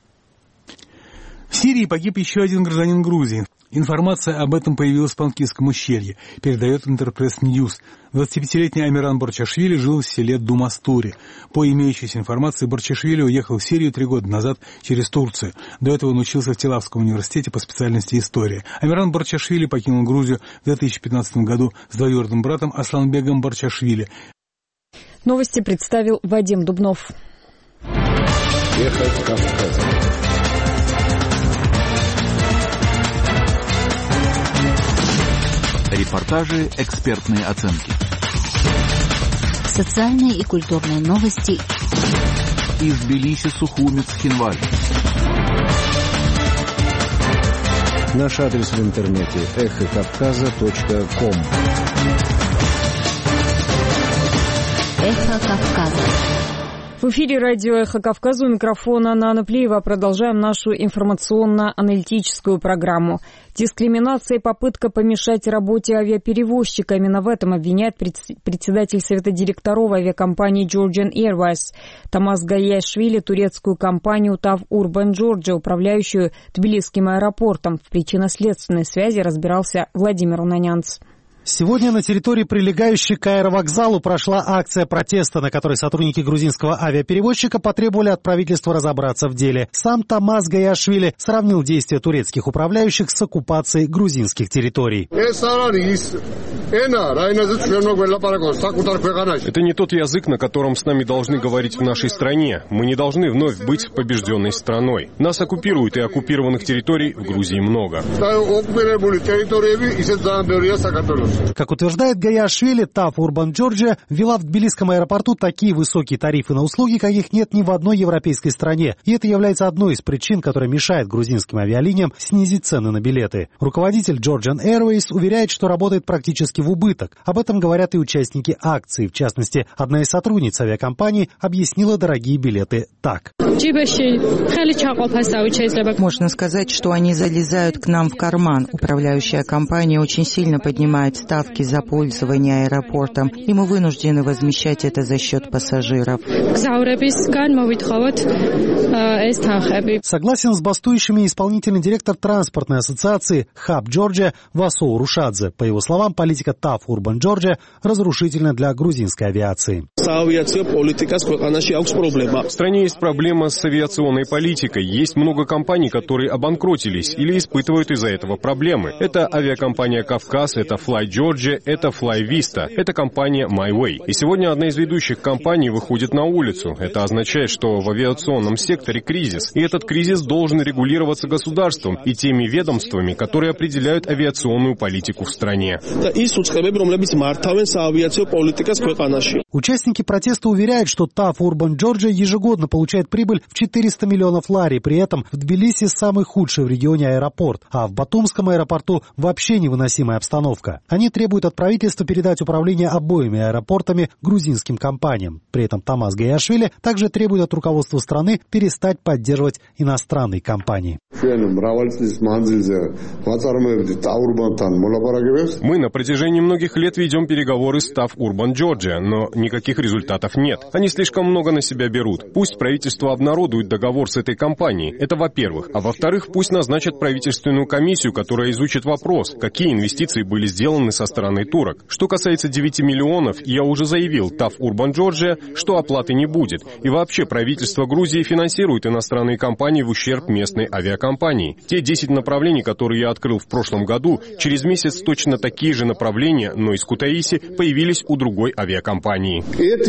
[SPEAKER 5] В Сирии погиб еще один гражданин Грузии. Информация об этом появилась в Панкисском ущелье, передает Интерпресс Ньюс. двадцатипятилетний Амиран Борчашвили жил в селе Думастури. По имеющейся информации, Борчашвили уехал в Сирию три года назад через Турцию. До этого он учился в Телавском университете по специальности история. Амиран Борчашвили покинул Грузию в две тысячи пятнадцатом году с двоюродным братом Асланбегом Борчашвили.
[SPEAKER 1] Новости представил Вадим Дубнов.
[SPEAKER 8] Эхо Кавказа. Репортажи, экспертные оценки.
[SPEAKER 7] Социальные и культурные новости.
[SPEAKER 8] Из Тбилиси, Сухуми, Цхинвале.
[SPEAKER 14] Наш адрес в интернете эхо кавказа точка ком.
[SPEAKER 7] Эхо Кавказа.
[SPEAKER 1] В эфире радио «Эхо Кавказа», у микрофона Нана Плиева. Продолжаем нашу информационно-аналитическую программу. Дискриминация и попытка помешать работе авиаперевозчика. Именно в этом обвиняет председатель Совета директоров авиакомпании Georgian Airways Тамаз Гаяшвили турецкую компанию TAV Urban Georgia, управляющую Тбилисским аэропортом. В причинно-следственной связи разбирался Владимир Унанянц.
[SPEAKER 19] Сегодня на территории, прилегающей к аэровокзалу, прошла акция протеста, на которой сотрудники грузинского авиаперевозчика потребовали от правительства разобраться в деле. Сам Тамаз Гаяшвили сравнил действия турецких управляющих с оккупацией грузинских территорий.
[SPEAKER 3] Это не тот язык, на котором с нами должны говорить в нашей стране. Мы не должны вновь быть побежденной страной. Нас оккупируют, и оккупированных территорий в Грузии много.
[SPEAKER 19] Как утверждает Гаяшвили, TAV Urban Georgia ввела в Тбилисском аэропорту такие высокие тарифы на услуги, каких нет ни в одной европейской стране. И это является одной из причин, которая мешает грузинским авиалиниям снизить цены на билеты. Руководитель Georgian Airways уверяет, что работает практически в убыток. Об этом говорят и участники акции. В частности, одна из сотрудниц авиакомпании объяснила дорогие билеты так.
[SPEAKER 2] Можно сказать, что они залезают к нам в карман. Управляющая компания очень сильно поднимает ставки за пользование аэропортом, и мы вынуждены возмещать это за счет пассажиров.
[SPEAKER 19] Согласен с бастующими исполнительный директор транспортной ассоциации «Хаб Джорджия» Васоу Рушадзе. По его словам, политика TAF Urban Georgia разрушительна для грузинской авиации.
[SPEAKER 3] В стране есть проблема с авиационной политикой. Есть много компаний, которые обанкротились или испытывают из-за этого проблемы. Это авиакомпания «Кавказ», это Fly Georgia, это Fly Vista, это компания MyWay. И сегодня одна из ведущих компаний выходит на улицу. Это означает, что в авиационном секторе кризис. И этот кризис должен регулироваться государством и теми ведомствами, которые определяют авиационную политику в стране.
[SPEAKER 19] Участники протеста уверяют, что TAF Urban Georgia ежегодно получает прибыль в четыреста миллионов лари. При этом в Тбилиси самый худший в регионе аэропорт, а в Батумском аэропорту вообще невыносимая обстановка. Они требуют от правительства передать управление обоими аэропортами грузинским компаниям. При этом Тамаз Гаяшвили также требует от руководства страны перестать поддерживать иностранные компании.
[SPEAKER 3] Мы на протяжении многих лет ведем переговоры с TAF Urban Georgia, но никаких результатов нет. Они слишком много на себя берут. Пусть правительство обнародует договор с этой компанией. Это во-первых. А во-вторых, пусть назначат правительственную комиссию, которая изучит вопрос, какие инвестиции были сделаны со стороны турок. Что касается девяти миллионов, я уже заявил TAF Urban Georgia, что оплаты не будет. И вообще правительство Грузии финансирует иностранные компании в ущерб местной авиакомпании. Те десять направлений, которые я открыл в прошлом году, через месяц точно такие же направления, но из Кутаиси, появились у другой авиакомпании.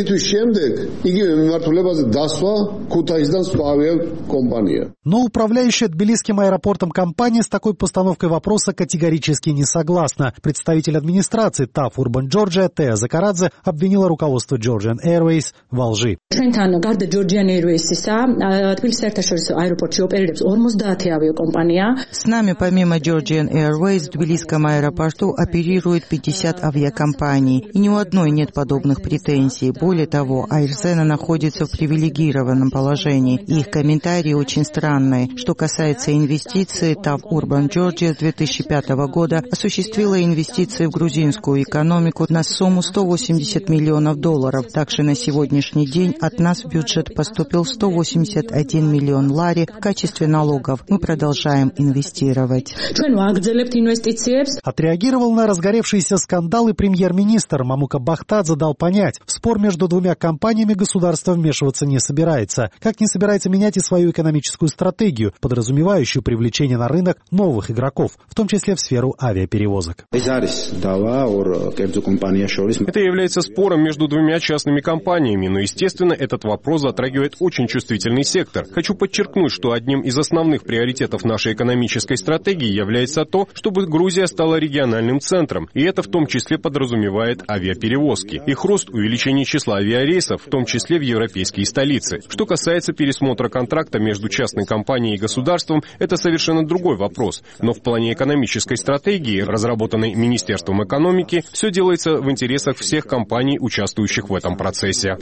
[SPEAKER 19] Но управляющая Тбилисским аэропортом компания с такой постановкой вопроса категорически не согласна. Представитель администрации TAF Urban Georgia Теа Закарадзе обвинила руководство Georgian Airways во лжи.
[SPEAKER 2] С нами помимо Georgian Airways в Тбилисском аэропорту оперирует пятьдесят авиакомпаний, и ни у одной нет подобных претензий. Более того, Айрсена находится в привилегированном положении, и их комментарии очень странные. Что касается инвестиций, TAF Urban Georgia с две тысячи пятого года осуществила инвестиции в грузинскую экономику на сумму сто восемьдесят миллионов долларов. Также на сегодняшний день от нас в бюджет поступил сто восемьдесят один миллион лари в качестве налогов. Мы продолжаем инвестировать.
[SPEAKER 19] Отреагировал на разгоревшиеся скандалы премьер-министр Мамука Бахтадзе дал понять, в спор между двумя компаниями государство вмешиваться не собирается, как не собирается менять и свою экономическую стратегию, подразумевающую привлечение на рынок новых игроков, в том числе в сферу авиаперевозок.
[SPEAKER 3] Это является спором между двумя частными компаниями, но, естественно, этот вопрос затрагивает очень чувствительный сектор. Хочу подчеркнуть, что одним из основных приоритетов нашей экономической стратегии является то, чтобы Грузия стала региональным центром, и это в том числе подразумевает авиаперевозки. Их рост, увеличение числа авиарейсов, в том числе в европейские столицы. Что касается пересмотра контракта между частной компанией и государством, это совершенно другой вопрос. Но в плане экономической стратегии, разработанной Министерством экономики, все делается в интересах всех компаний, участвующих в этом процессе.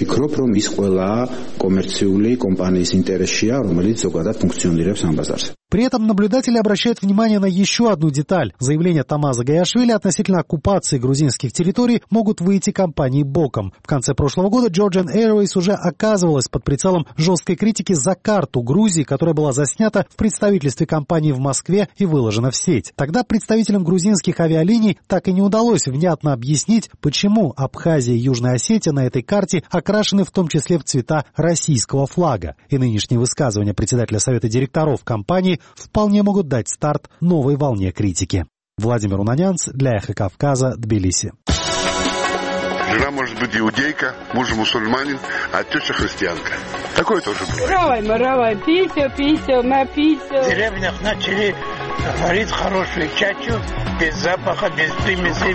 [SPEAKER 19] При этом наблюдатели обращают внимание на еще одну деталь. Заявления Тамаза Гаяшвили относительно оккупации грузинских территорий могут выйти компании боком. В конце прошлого года Georgian Airways уже оказывалась под прицелом жесткой критики за карту Грузии, которая была заснята в представительстве компании в Москве и выложена в сеть. Тогда представителям грузинских авиалиний так и не удалось внятно объяснить, почему Абхазия и Южная Осетия на этой карте окрашены в том числе в цвета российского флага. И нынешние высказывания председателя Совета директоров компании вполне могут дать старт новой волне критики. Владимир Унанянц для Эхо Кавказа, Тбилиси.
[SPEAKER 6] Жена может быть иудейка, муж мусульманин, а теща христианка. Такое тоже бывает.
[SPEAKER 20] Равай, маравай, писю, писю, написю.
[SPEAKER 21] В деревнях начали варить хорошую чачу, без запаха, без примесей.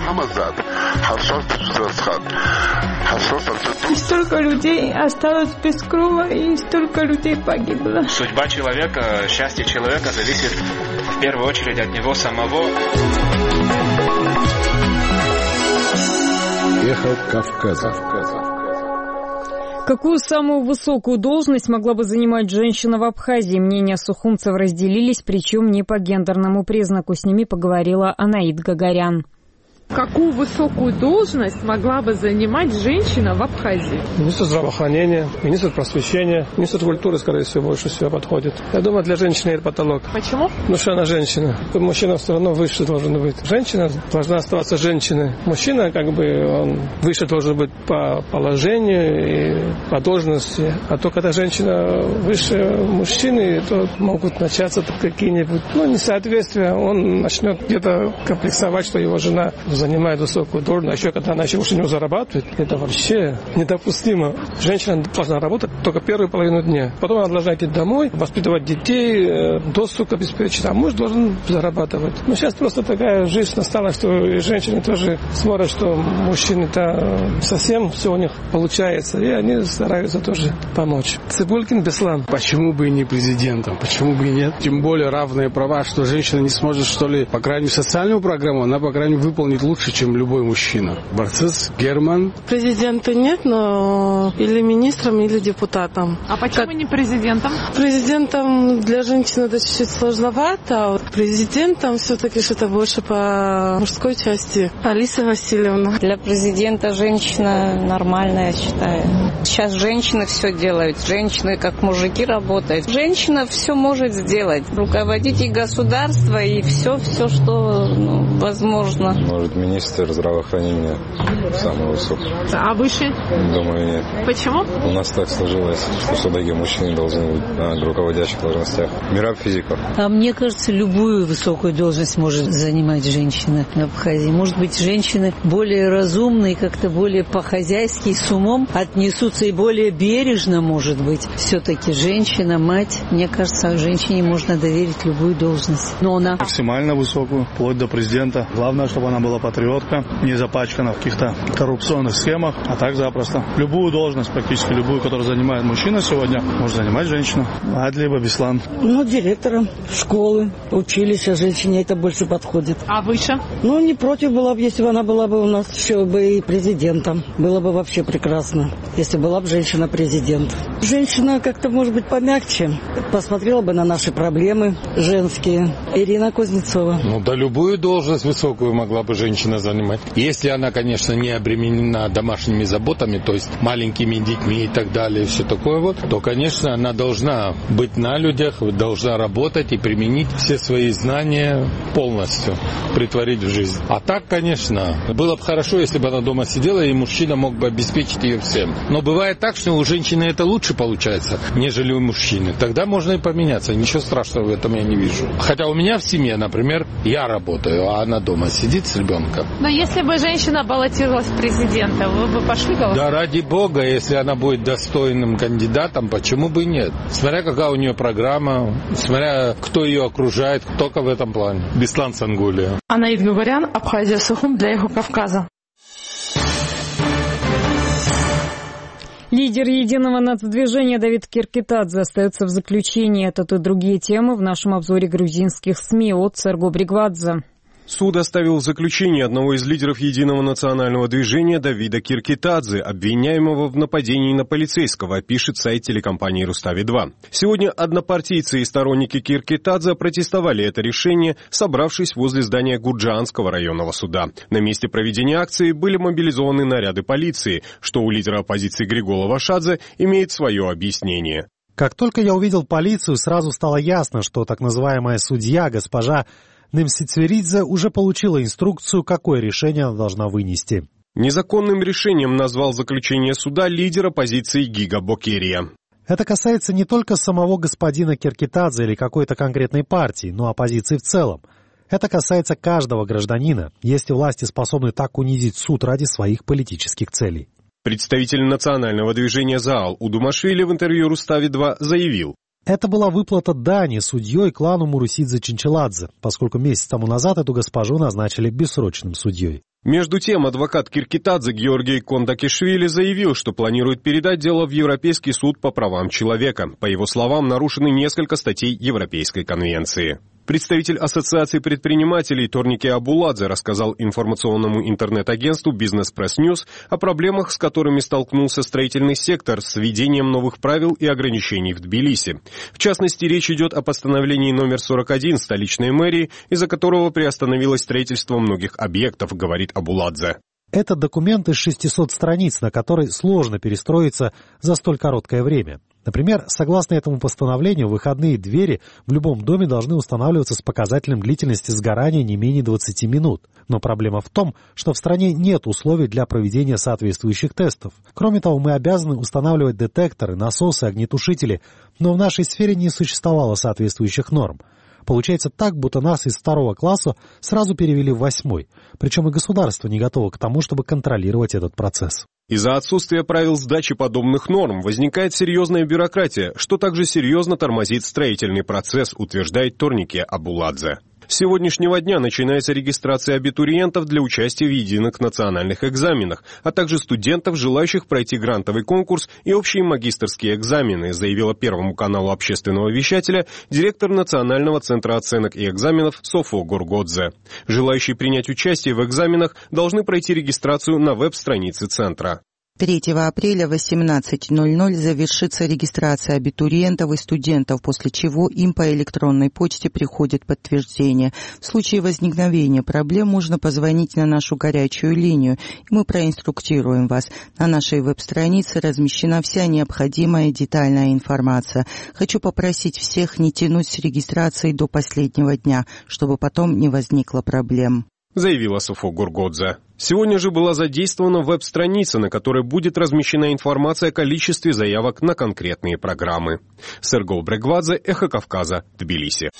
[SPEAKER 20] И столько людей осталось без крова, и столько людей погибло.
[SPEAKER 22] Судьба человека, счастье человека зависит в первую очередь от него самого.
[SPEAKER 14] Эхо Кавказа.
[SPEAKER 1] Какую самую высокую должность могла бы занимать женщина в Абхазии? Мнения сухумцев разделились, причем не по гендерному признаку. С ними поговорила Анаит Гагарян.
[SPEAKER 15] Какую высокую должность могла бы занимать женщина в Абхазии?
[SPEAKER 4] Министр здравоохранения, министр просвещения, министр культуры, скорее всего, больше всего подходит. Я думаю, для женщины это потолок.
[SPEAKER 15] Почему?
[SPEAKER 4] Ну что она женщина. Мужчина все равно выше должен быть. Женщина должна оставаться женщиной. Мужчина, как бы, он выше должен быть по положению и по должности. А то, когда женщина выше мужчины, то могут начаться какие-нибудь, ну, несоответствия. Он начнет где-то комплексовать, что его жена занимает высокую должность. А еще, когда она еще у него зарабатывает, это вообще недопустимо. Женщина должна работать только первую половину дня. Потом она должна идти домой, воспитывать детей, доступ обеспечить. А муж должен зарабатывать. Но сейчас просто такая жизнь настала, что и женщины тоже смотрят, что мужчины-то совсем все у них получается. И они стараются тоже помочь. Цибулькин, Беслан.
[SPEAKER 9] Почему бы и не президентом? Почему бы и нет? Тем более равные права, что женщина не сможет, что ли, по крайней мере, социальную программу, она, по крайней мере, выполнит лучше, чем любой мужчина. Барцис, Герман.
[SPEAKER 23] Президента нет, но или министром, или депутатом.
[SPEAKER 15] А почему как... не президентом?
[SPEAKER 23] Президентом для женщины это чуть-чуть сложновато, а вот президентом все-таки что-то больше по мужской части. Алиса Васильевна.
[SPEAKER 24] Для президента женщина нормальная, я считаю. Сейчас женщины все делают. Женщины, как мужики, работают. Женщина все может сделать. Руководить и государство, и все, все, что ну, возможно.
[SPEAKER 25] Может, министр здравоохранения самый высокий.
[SPEAKER 15] А выше?
[SPEAKER 25] Думаю, нет.
[SPEAKER 15] Почему?
[SPEAKER 25] У нас так сложилось, что все-таки мужчины должны быть на руководящих должностях. Мираб физиков.
[SPEAKER 26] А мне кажется, любую высокую должность может занимать женщина в Абхазии. Может быть, женщины более разумные, как-то более по-хозяйски, с умом отнесутся и более бережно, может быть. Все-таки женщина, мать, мне кажется, женщине можно доверить любую должность. Но она...
[SPEAKER 27] Максимально высокую, вплоть до президента. Главное, чтобы она была патриотка, не запачкана в каких-то коррупционных схемах, а так запросто. Любую должность, практически любую, которую занимает мужчина сегодня, может занимать женщина. Адлиба, Беслан.
[SPEAKER 28] Ну, директором школы, училища, женщине это больше подходит.
[SPEAKER 15] А выше?
[SPEAKER 28] Ну, не против была бы, если бы она была бы у нас еще бы и президентом. Было бы вообще прекрасно, если была бы женщина-президент. Женщина как-то, может быть, помягче. Посмотрела бы на наши проблемы женские. Ирина Кузнецова.
[SPEAKER 29] Ну, да любую должность высокую могла бы женщина занимать. Если она, конечно, не обременена домашними заботами, то есть маленькими детьми и так далее, все такое вот, то, конечно, она должна быть на людях, должна работать и применить все свои знания полностью, притворить в жизнь. А так, конечно, было бы хорошо, если бы она дома сидела, и мужчина мог бы обеспечить ее всем. Но бывает так, что у женщины это лучше получается, нежели у мужчины. Тогда можно и поменяться. Ничего страшного в этом я не вижу. Хотя у меня в семье, например, я работаю, а она дома сидит с ребенком.
[SPEAKER 15] Но если бы женщина баллотировалась в президента, вы бы пошли голосовать?
[SPEAKER 29] Да ради бога, если она будет достойным кандидатом, почему бы и нет? Смотря какая у нее программа, смотря кто ее окружает, только в этом плане. Беслан, Сангулия.
[SPEAKER 23] Анаид Губарян, Абхазия, Сухум для Эхо Кавказа.
[SPEAKER 1] Лидер единого нацдвижения Давид Киркитадзе остается в заключении. Это и другие темы в нашем обзоре грузинских СМИ от Серго Бригвадзе.
[SPEAKER 3] Суд оставил в заключении одного из лидеров единого национального движения Давида Киркитадзе, обвиняемого в нападении на полицейского, пишет сайт телекомпании Рустави два. Сегодня однопартийцы и сторонники Киркитадзе протестовали это решение, собравшись возле здания Гуджаанского районного суда. На месте проведения акции были мобилизованы наряды полиции, что у лидера оппозиции Григола Вашадзе имеет свое объяснение.
[SPEAKER 19] Как только я увидел полицию, сразу стало ясно, что так называемая судья, госпожа Немсицверидзе, уже получила инструкцию, какое решение она должна вынести.
[SPEAKER 3] Незаконным решением назвал заключение суда лидер оппозиции Гига Бокерия.
[SPEAKER 19] Это касается не только самого господина Киркитадзе или какой-то конкретной партии, но оппозиции в целом. Это касается каждого гражданина, если власти способны так унизить суд ради своих политических целей.
[SPEAKER 3] Представитель национального движения ЗААЛ Удумашвили в интервью Рустави два заявил:
[SPEAKER 19] это была выплата дани судьей клану Мурусидзе Чинчеладзе, поскольку месяц тому назад эту госпожу назначили бессрочным судьей.
[SPEAKER 3] Между тем, адвокат Киркитадзе Георгий Кондакишвили заявил, что планирует передать дело в Европейский суд по правам человека. По его словам, нарушены несколько статей Европейской конвенции. Представитель Ассоциации предпринимателей Торники Абуладзе рассказал информационному интернет-агентству Business Press News о проблемах, с которыми столкнулся строительный сектор с введением новых правил и ограничений в Тбилиси. В частности, речь идет о постановлении номер сорок один столичной мэрии, из-за которого приостановилось строительство многих объектов, говорит Абуладзе.
[SPEAKER 19] Это документ из шестисот страниц, на который сложно перестроиться за столь короткое время. Например, согласно этому постановлению, выходные двери в любом доме должны устанавливаться с показателем длительности сгорания не менее двадцати минут. Но проблема в том, что в стране нет условий для проведения соответствующих тестов. Кроме того, мы обязаны устанавливать детекторы, насосы, огнетушители, но в нашей сфере не существовало соответствующих норм. Получается так, будто нас из второго класса сразу перевели в восьмой. Причем и государство не готово к тому, чтобы контролировать этот процесс.
[SPEAKER 3] Из-за отсутствия правил сдачи подобных норм возникает серьезная бюрократия, что также серьезно тормозит строительный процесс, утверждает Торники Абуладзе. С сегодняшнего дня начинается регистрация абитуриентов для участия в единых национальных экзаменах, а также студентов, желающих пройти грантовый конкурс и общие магистерские экзамены, заявила Первому каналу общественного вещателя директор Национального центра оценок и экзаменов Софо Гургодзе. Желающие принять участие в экзаменах должны пройти регистрацию на веб-странице центра.
[SPEAKER 2] третьего апреля в восемнадцать ноль ноль завершится регистрация абитуриентов и студентов, после чего им по электронной почте приходит подтверждение. В случае возникновения проблем можно позвонить на нашу горячую линию, и мы проинструктируем вас. На нашей веб-странице размещена вся необходимая детальная информация. Хочу попросить всех не тянуть с регистрацией до последнего дня, чтобы потом не возникло проблем,
[SPEAKER 3] заявила Софо Гургодзе. Сегодня же была задействована веб-страница, на которой будет размещена информация о количестве заявок на конкретные программы. Сергей Брегвадзе, Эхо Кавказа, Тбилиси.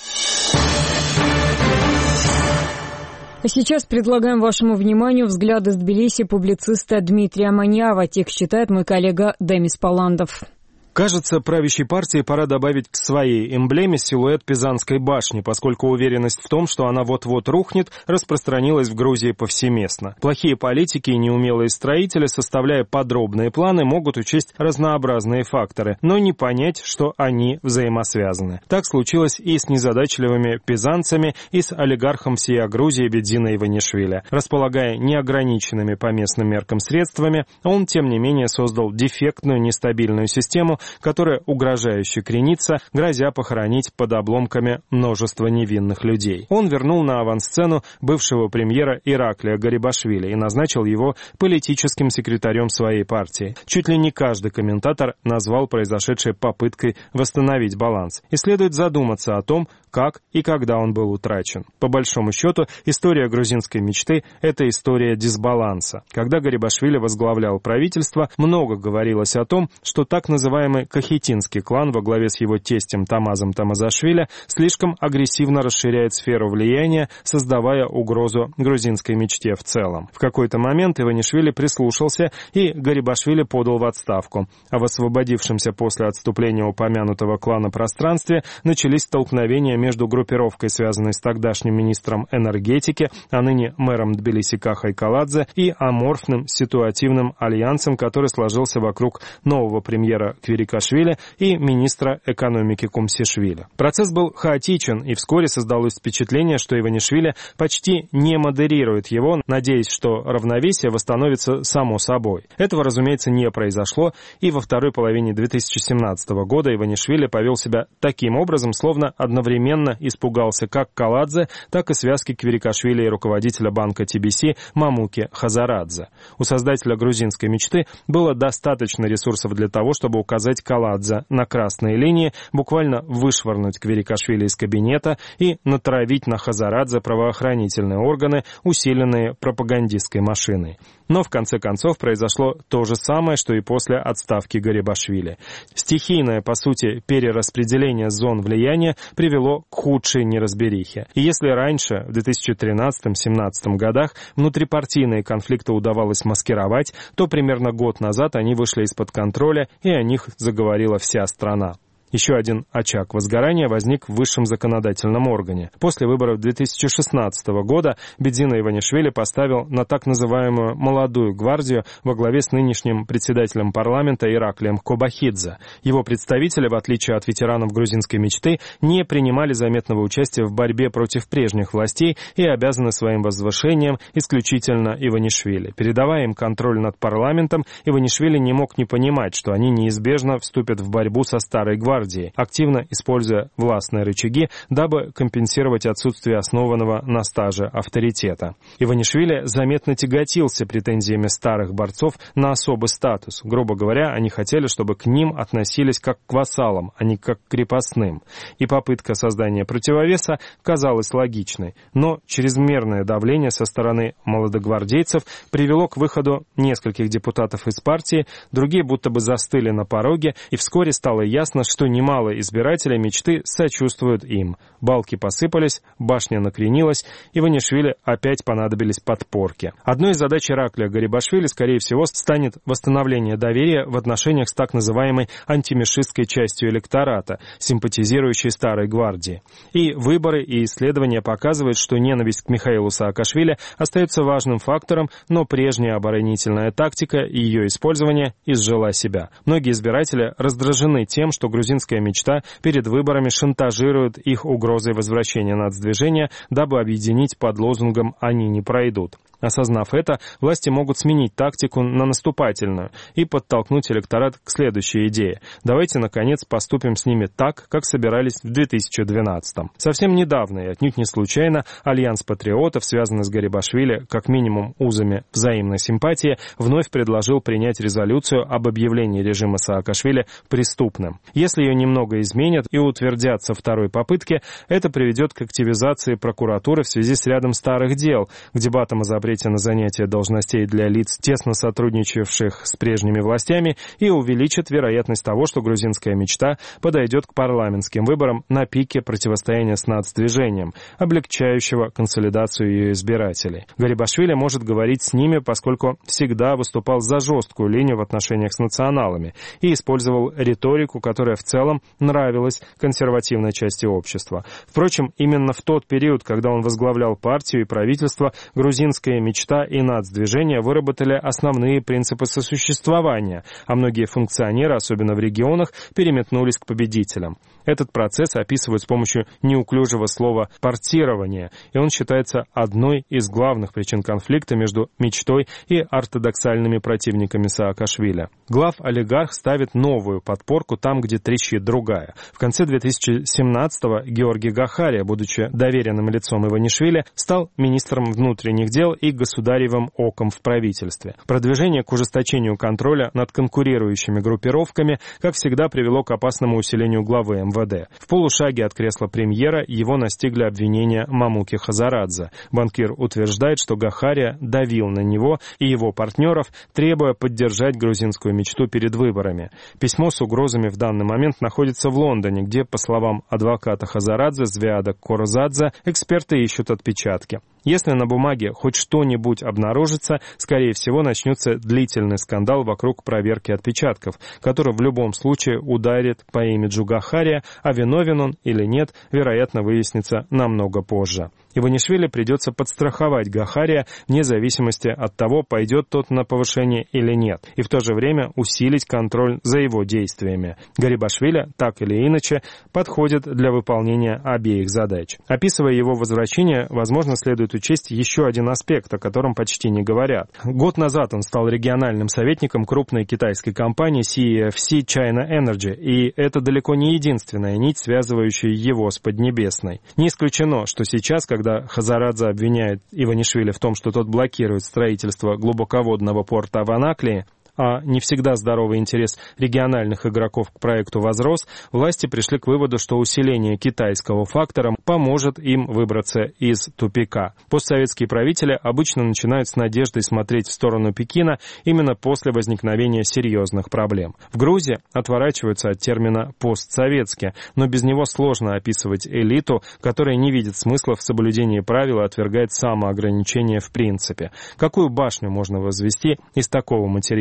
[SPEAKER 1] А сейчас предлагаем вашему вниманию взгляд из Тбилиси публициста Дмитрия Маньява. Текст читает мой коллега Демис Паландов.
[SPEAKER 5] Кажется, правящей партии пора добавить к своей эмблеме силуэт Пизанской башни, поскольку уверенность в том, что она вот-вот рухнет, распространилась в Грузии повсеместно. Плохие политики и неумелые строители, составляя подробные планы, могут учесть разнообразные факторы, но не понять, что они взаимосвязаны. Так случилось и с незадачливыми пизанцами, и с олигархом всей Грузии Бедзиной Иванишвили. Располагая неограниченными по местным меркам средствами, он, тем не менее, создал дефектную, нестабильную систему, которая угрожающе кренится, грозя похоронить под обломками множество невинных людей. Он вернул на авансцену бывшего премьера Ираклия Гарибашвили и назначил его политическим секретарем своей партии. Чуть ли не каждый комментатор назвал произошедшее попыткой восстановить баланс. И следует задуматься о том, как и когда он был утрачен. По большому счету, история грузинской мечты – это история дисбаланса. Когда Гарибашвили возглавлял правительство, много говорилось о том, что так называемый Кахетинский клан во главе с его тестем Тамазом Тамазашвили слишком агрессивно расширяет сферу влияния, создавая угрозу грузинской мечте в целом. В какой-то момент Иванишвили прислушался, и Гарибашвили подал в отставку. А в освободившемся после отступления упомянутого клана пространстве начались столкновения между группировкой, связанной с тогдашним министром энергетики, а ныне мэром Тбилиси Кахой Каладзе, и аморфным ситуативным альянсом, который сложился вокруг нового премьера Квирикашвили и министра экономики Кумсишвили. Процесс был хаотичен, и вскоре создалось впечатление, что Иванишвили почти не модерирует его, надеясь, что равновесие восстановится само собой. Этого, разумеется, не произошло, и во второй половине две тысячи семнадцатого года Иванишвили повел себя таким образом, словно одновременно испугался как Каладзе, так и связки Квирикашвили и руководителя банка Ти Би Си Мамуки Хазарадзе. У создателя грузинской мечты было достаточно ресурсов для того, чтобы указать Каладзе на красные линии, буквально вышвырнуть Квирикашвили из кабинета и натравить на Хазарадзе правоохранительные органы, усиленные пропагандистской машиной. Но в конце концов произошло то же самое, что и после отставки Гарибашвили. Стихийное, по сути, перераспределение зон влияния привело к худшей неразберихе. И если раньше, в две тысячи тринадцатом — две тысячи семнадцатом годах, внутрипартийные конфликты удавалось маскировать, то примерно год назад они вышли из-под контроля, и о них заговорила вся страна. Еще один очаг возгорания возник в высшем законодательном органе. После выборов две тысячи шестнадцатого года Бедзина Иванишвили поставил на так называемую «молодую гвардию» во главе с нынешним председателем парламента Ираклием Кобахидзе. Его представители, в отличие от ветеранов грузинской мечты, не принимали заметного участия в борьбе против прежних властей и обязаны своим возвышением исключительно Иванишвили. Передавая им контроль над парламентом, Иванишвили не мог не понимать, что они неизбежно вступят в борьбу со старой гвардией, активно используя властные рычаги, дабы компенсировать отсутствие основанного на стаже авторитета. Иванишвили заметно тяготился претензиями старых борцов на особый статус. Грубо говоря, они хотели, чтобы к ним относились как к вассалам, а не как к крепостным. И попытка создания противовеса казалась логичной. Но чрезмерное давление со стороны молодогвардейцев привело к выходу нескольких депутатов из партии, другие будто бы застыли на пороге, и вскоре стало ясно, что немало избирателей мечты сочувствуют им. Балки посыпались, башня накренилась, Иванишвили опять понадобились подпорки. Одной из задач Ираклия Гарибашвили, скорее всего, станет восстановление доверия в отношениях с так называемой антимешистской частью электората, симпатизирующей старой гвардии. И выборы, и исследования показывают, что ненависть к Михаилу Саакашвили остается важным фактором, но прежняя оборонительная тактика и ее использование изжила себя. Многие избиратели раздражены тем, что грузинская мечта перед выборами шантажирует их угрозой возвращения нацдвижения, дабы объединить под лозунгом «они не пройдут». Осознав это, власти могут сменить тактику на наступательную и подтолкнуть электорат к следующей идее. Давайте, наконец, поступим с ними так, как собирались в две тысячи двенадцатом. Совсем недавно, и отнюдь не случайно, Альянс патриотов, связанный с Гарибашвили как минимум узами взаимной симпатии, вновь предложил принять резолюцию об объявлении режима Саакашвили преступным. Если ее немного изменят и утвердят со второй попытки, это приведет к активизации прокуратуры в связи с рядом старых дел, к дебатам о запрете на занятие должностей для лиц, тесно сотрудничавших с прежними властями, и увеличит вероятность того, что грузинская мечта подойдет к парламентским выборам на пике противостояния с нацдвижением, облегчающего консолидацию ее избирателей. Гарибашвили может говорить с ними, поскольку всегда выступал за жесткую линию в отношениях с националами и использовал риторику, которая в целом нравилась консервативной части общества. Впрочем, именно в тот период, когда он возглавлял партию и правительство, грузинская мечта и нацдвижение выработали основные принципы сосуществования, а многие функционеры, особенно в регионах, переметнулись к победителям. Этот процесс описывают с помощью неуклюжего слова «партирование», и он считается одной из главных причин конфликта между мечтой и ортодоксальными противниками Саакашвили. Глав-олигарх ставит новую подпорку там, где трещит другая. В конце две тысячи семнадцатого Георгий Гахария, будучи доверенным лицом Иванишвили, стал министром внутренних дел и государевым оком в правительстве. Продвижение к ужесточению контроля над конкурирующими группировками, как всегда, привело к опасному усилению главы эм вэ дэ. В полушаге от кресла премьера его настигли обвинения Мамуки Хазарадзе. Банкир утверждает, что Гахария давил на него и его партнеров, требуя поддержать грузинскую мечту перед выборами. Письмо с угрозами в данный момент находится в Лондоне, где, по словам адвоката Хазарадзе Звиада Корзадзе, эксперты ищут отпечатки. Если на бумаге хоть что-нибудь обнаружится, скорее всего, начнется длительный скандал вокруг проверки отпечатков, который в любом случае ударит по имиджу Гахария, а виновен он или нет, вероятно, выяснится намного позже. Иванишвили придется подстраховать Гахария вне зависимости от того, пойдет тот на повышение или нет, и в то же время усилить контроль за его действиями. Гарибашвили, так или иначе, подходит для выполнения обеих задач. Описывая его возвращение, возможно, следует учесть еще один аспект, о котором почти не говорят. Год назад он стал региональным советником крупной китайской компании си и эф си China Energy, и это далеко не единственная нить, связывающая его с Поднебесной. Не исключено, что сейчас, когда Хазарадзе обвиняет Иванишвили в том, что тот блокирует строительство глубоководного порта в Анаклии, а не всегда здоровый интерес региональных игроков к проекту возрос, власти пришли к выводу, что усиление китайского фактора поможет им выбраться из тупика. Постсоветские правители обычно начинают с надеждой смотреть в сторону Пекина именно после возникновения серьезных проблем. В Грузии отворачиваются от термина «постсоветски», но без него сложно описывать элиту, которая не видит смысла в соблюдении правил и отвергает самоограничение в принципе. Какую башню можно возвести из такого материала?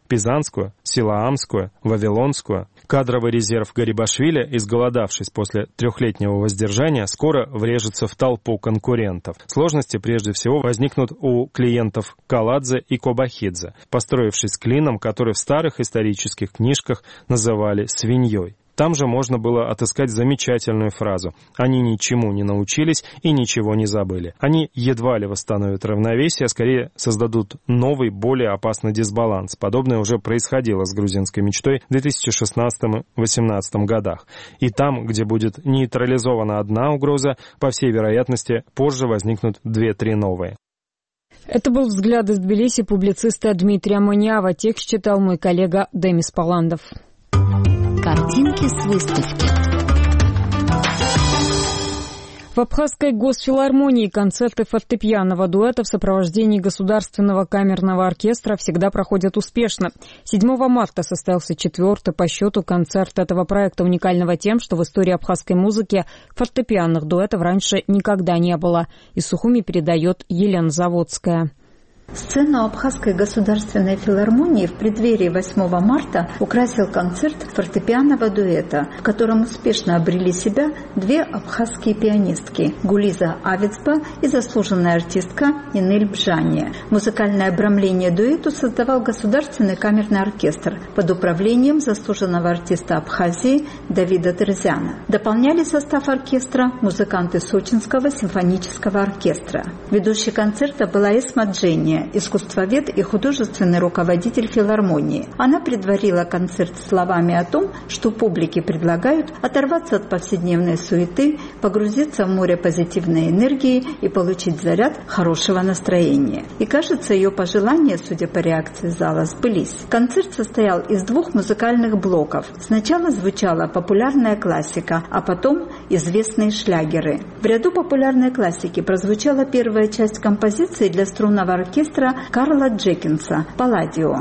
[SPEAKER 5] Пизанскую, Силаамскую, Вавилонскую. Кадровый резерв Гарибашвили, изголодавшись после трехлетнего воздержания, скоро врежется в толпу конкурентов. Сложности прежде всего возникнут у клиентов Каладзе и Кобахидзе, построившись клином, который в старых исторических книжках называли «свиньей». Там же можно было отыскать замечательную фразу: «Они ничему не научились и ничего не забыли». Они едва ли восстановят равновесие, а скорее создадут новый, более опасный дисбаланс. Подобное уже происходило с грузинской мечтой в две тысячи шестнадцатом — две тысячи восемнадцатом годах. И там, где будет нейтрализована одна угроза, по всей вероятности, позже возникнут две-три новые.
[SPEAKER 1] Это был взгляд из Тбилиси публициста Дмитрия Маниава. Текст читал мой коллега Демис Паландов.
[SPEAKER 7] Картинки с выставки.
[SPEAKER 1] В Абхазской госфилармонии концерты фортепианного дуэта в сопровождении Государственного камерного оркестра всегда проходят успешно. седьмого марта состоялся четвертый по счету концерт этого проекта, уникального тем, что в истории абхазской музыки фортепианных дуэтов раньше никогда не было. Из Сухуми передает Елена Заводская.
[SPEAKER 7] Сцену Абхазской государственной филармонии в преддверии восьмого марта украсил концерт фортепианного дуэта, в котором успешно обрели себя две абхазские пианистки – Гулиза Авицба и заслуженная артистка Инель Бжания. Музыкальное обрамление дуэту создавал Государственный камерный оркестр под управлением заслуженного артиста Абхазии Давида Терзяна. Дополняли состав оркестра музыканты Сочинского симфонического оркестра. Ведущей концерта была Эсма Дженни, искусствовед и художественный руководитель филармонии. Она предварила концерт словами о том, что публике предлагают оторваться от повседневной суеты, погрузиться в море позитивной энергии и получить заряд хорошего настроения. И, кажется, ее пожелания, судя по реакции зала, сбылись. Концерт состоял из двух музыкальных блоков. Сначала звучала популярная классика, а потом известные шлягеры. В ряду популярной классики прозвучала первая часть композиции для струнного оркестра Карла Джекинса «Палладио».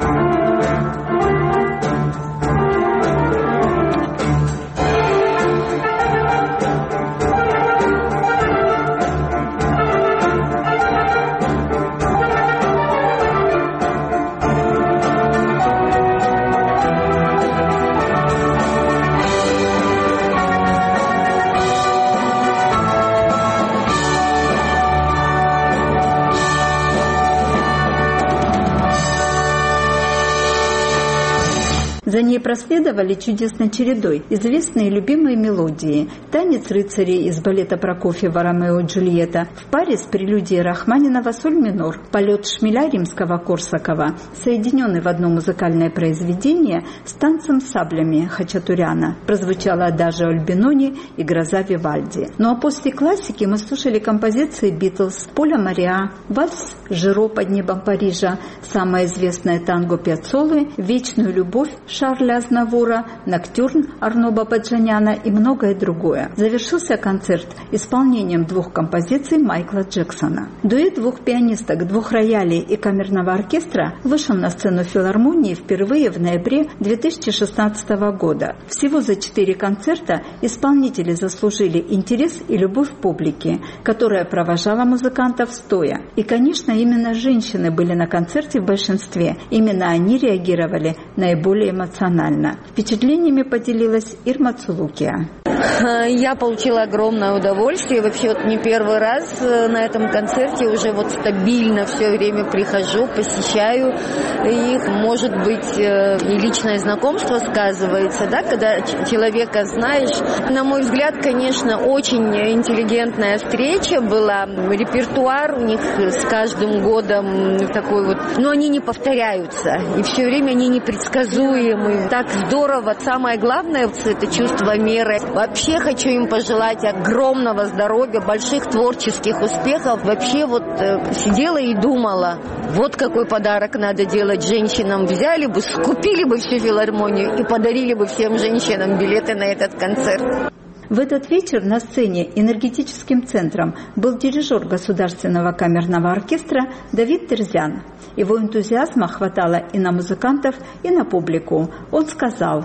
[SPEAKER 7] За ней проследовали чудесной чередой известные и любимые мелодии. Танец рыцарей из балета Прокофьева «Ромео и Джульетта» в паре с прелюдией Рахманинова «Соль минор», полет шмеля римского-корсакова, соединенный в одно музыкальное произведение с танцем саблями Хачатуряна. Прозвучала «Адажио Альбинони» и «Гроза Вивальди». Ну а после классики мы слушали композиции «Битлз», «Поля Мариа», «Вальс Жиро под небом Парижа», самое известное танго Пиаццолы, «Вечную любовь» Шарля Азнавура, «Ноктюрн» Арно Бабаджаняна и многое другое. Завершился концерт исполнением двух композиций Майкла Джексона. Дуэт двух пианисток, двух роялей и камерного оркестра вышел на сцену филармонии впервые в ноябре две тысячи шестнадцатого года. Всего за четыре концерта исполнители заслужили интерес и любовь публики, которая провожала музыкантов стоя. И, конечно, именно женщины были на концерте в большинстве. Именно они реагировали наиболее эмоционально. Впечатлениями поделилась Ирма Цулукия.
[SPEAKER 24] Я получила огромное удовольствие. Вообще вот не первый раз на этом концерте, уже вот стабильно все время прихожу, посещаю их. Может быть, и личное знакомство сказывается, да, когда человека знаешь. На мой взгляд, конечно, очень интеллигентная встреча была. Репертуар у них с каждым годом такой вот, но они не повторяются. И все время они непредсказуемы. Так здорово. Самое главное – это чувство меры. Вообще хочу им пожелать огромного здоровья, больших творческих успехов. Вообще вот э, сидела и думала, вот какой подарок надо делать женщинам. Взяли бы, скупили бы всю филармонию и подарили бы всем женщинам билеты на этот концерт.
[SPEAKER 7] В этот вечер на сцене энергетическим центром был дирижер Государственного камерного оркестра Давид Терзян. Его энтузиазма хватало и на музыкантов, и на публику. Он сказал: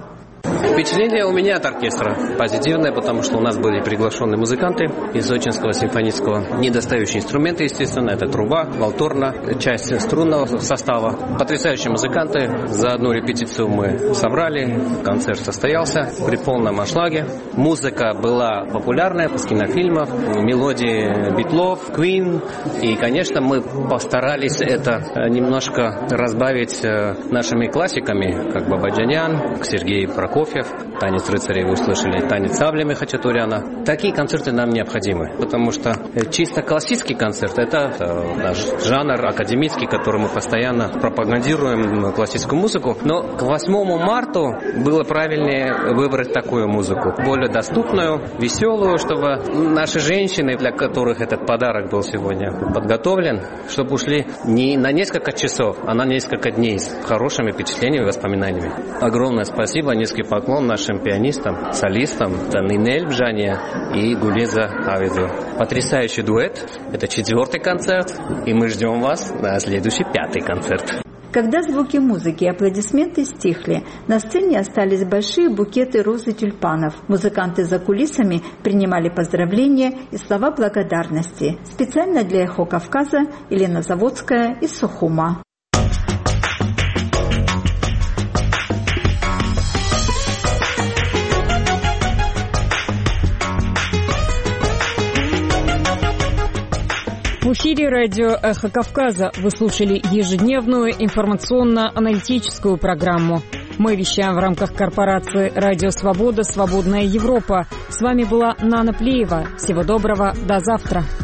[SPEAKER 6] Впечатление у меня от оркестра позитивное, потому что у нас были приглашенные музыканты из Сочинского симфонического. Недостающие инструменты, естественно, это труба, валторна, часть струнного состава. Потрясающие музыканты. За одну репетицию мы собрали, концерт состоялся при полном аншлаге. Музыка была популярная с кинофильмов, мелодии Битлов, Queen. И, конечно, мы постарались это немножко разбавить нашими классиками, как Бабаджанян, Сергей Прокофьев, «Танец рыцарей» вы услышали, «Танец саблями» Хачатуряна. Такие концерты нам необходимы, потому что чисто классический концерт – это наш жанр академический, который мы постоянно пропагандируем, классическую музыку. Но к восьмому марта было правильнее выбрать такую музыку, более доступную, веселую, чтобы наши женщины, для которых этот подарок был сегодня подготовлен, чтобы ушли не на несколько часов, а на несколько дней с хорошими впечатлениями и воспоминаниями. Огромное спасибо, низкий поклон нашим пианистам, солистам, Нинель Бжане и Гулиза Авиду. Потрясающий дуэт. Это четвертый концерт, и мы ждем вас на следующий пятый концерт.
[SPEAKER 7] Когда звуки музыки и аплодисменты стихли, на сцене остались большие букеты роз и тюльпанов. Музыканты за кулисами принимали поздравления и слова благодарности. Специально для «Эхо Кавказа» Елена Заводская из Сухума.
[SPEAKER 1] В эфире радио «Эхо Кавказа» вы слушали ежедневную информационно-аналитическую программу. Мы вещаем в рамках корпорации «Радио Свобода. Свободная Европа». С вами была Нана Плеева. Всего доброго. До завтра.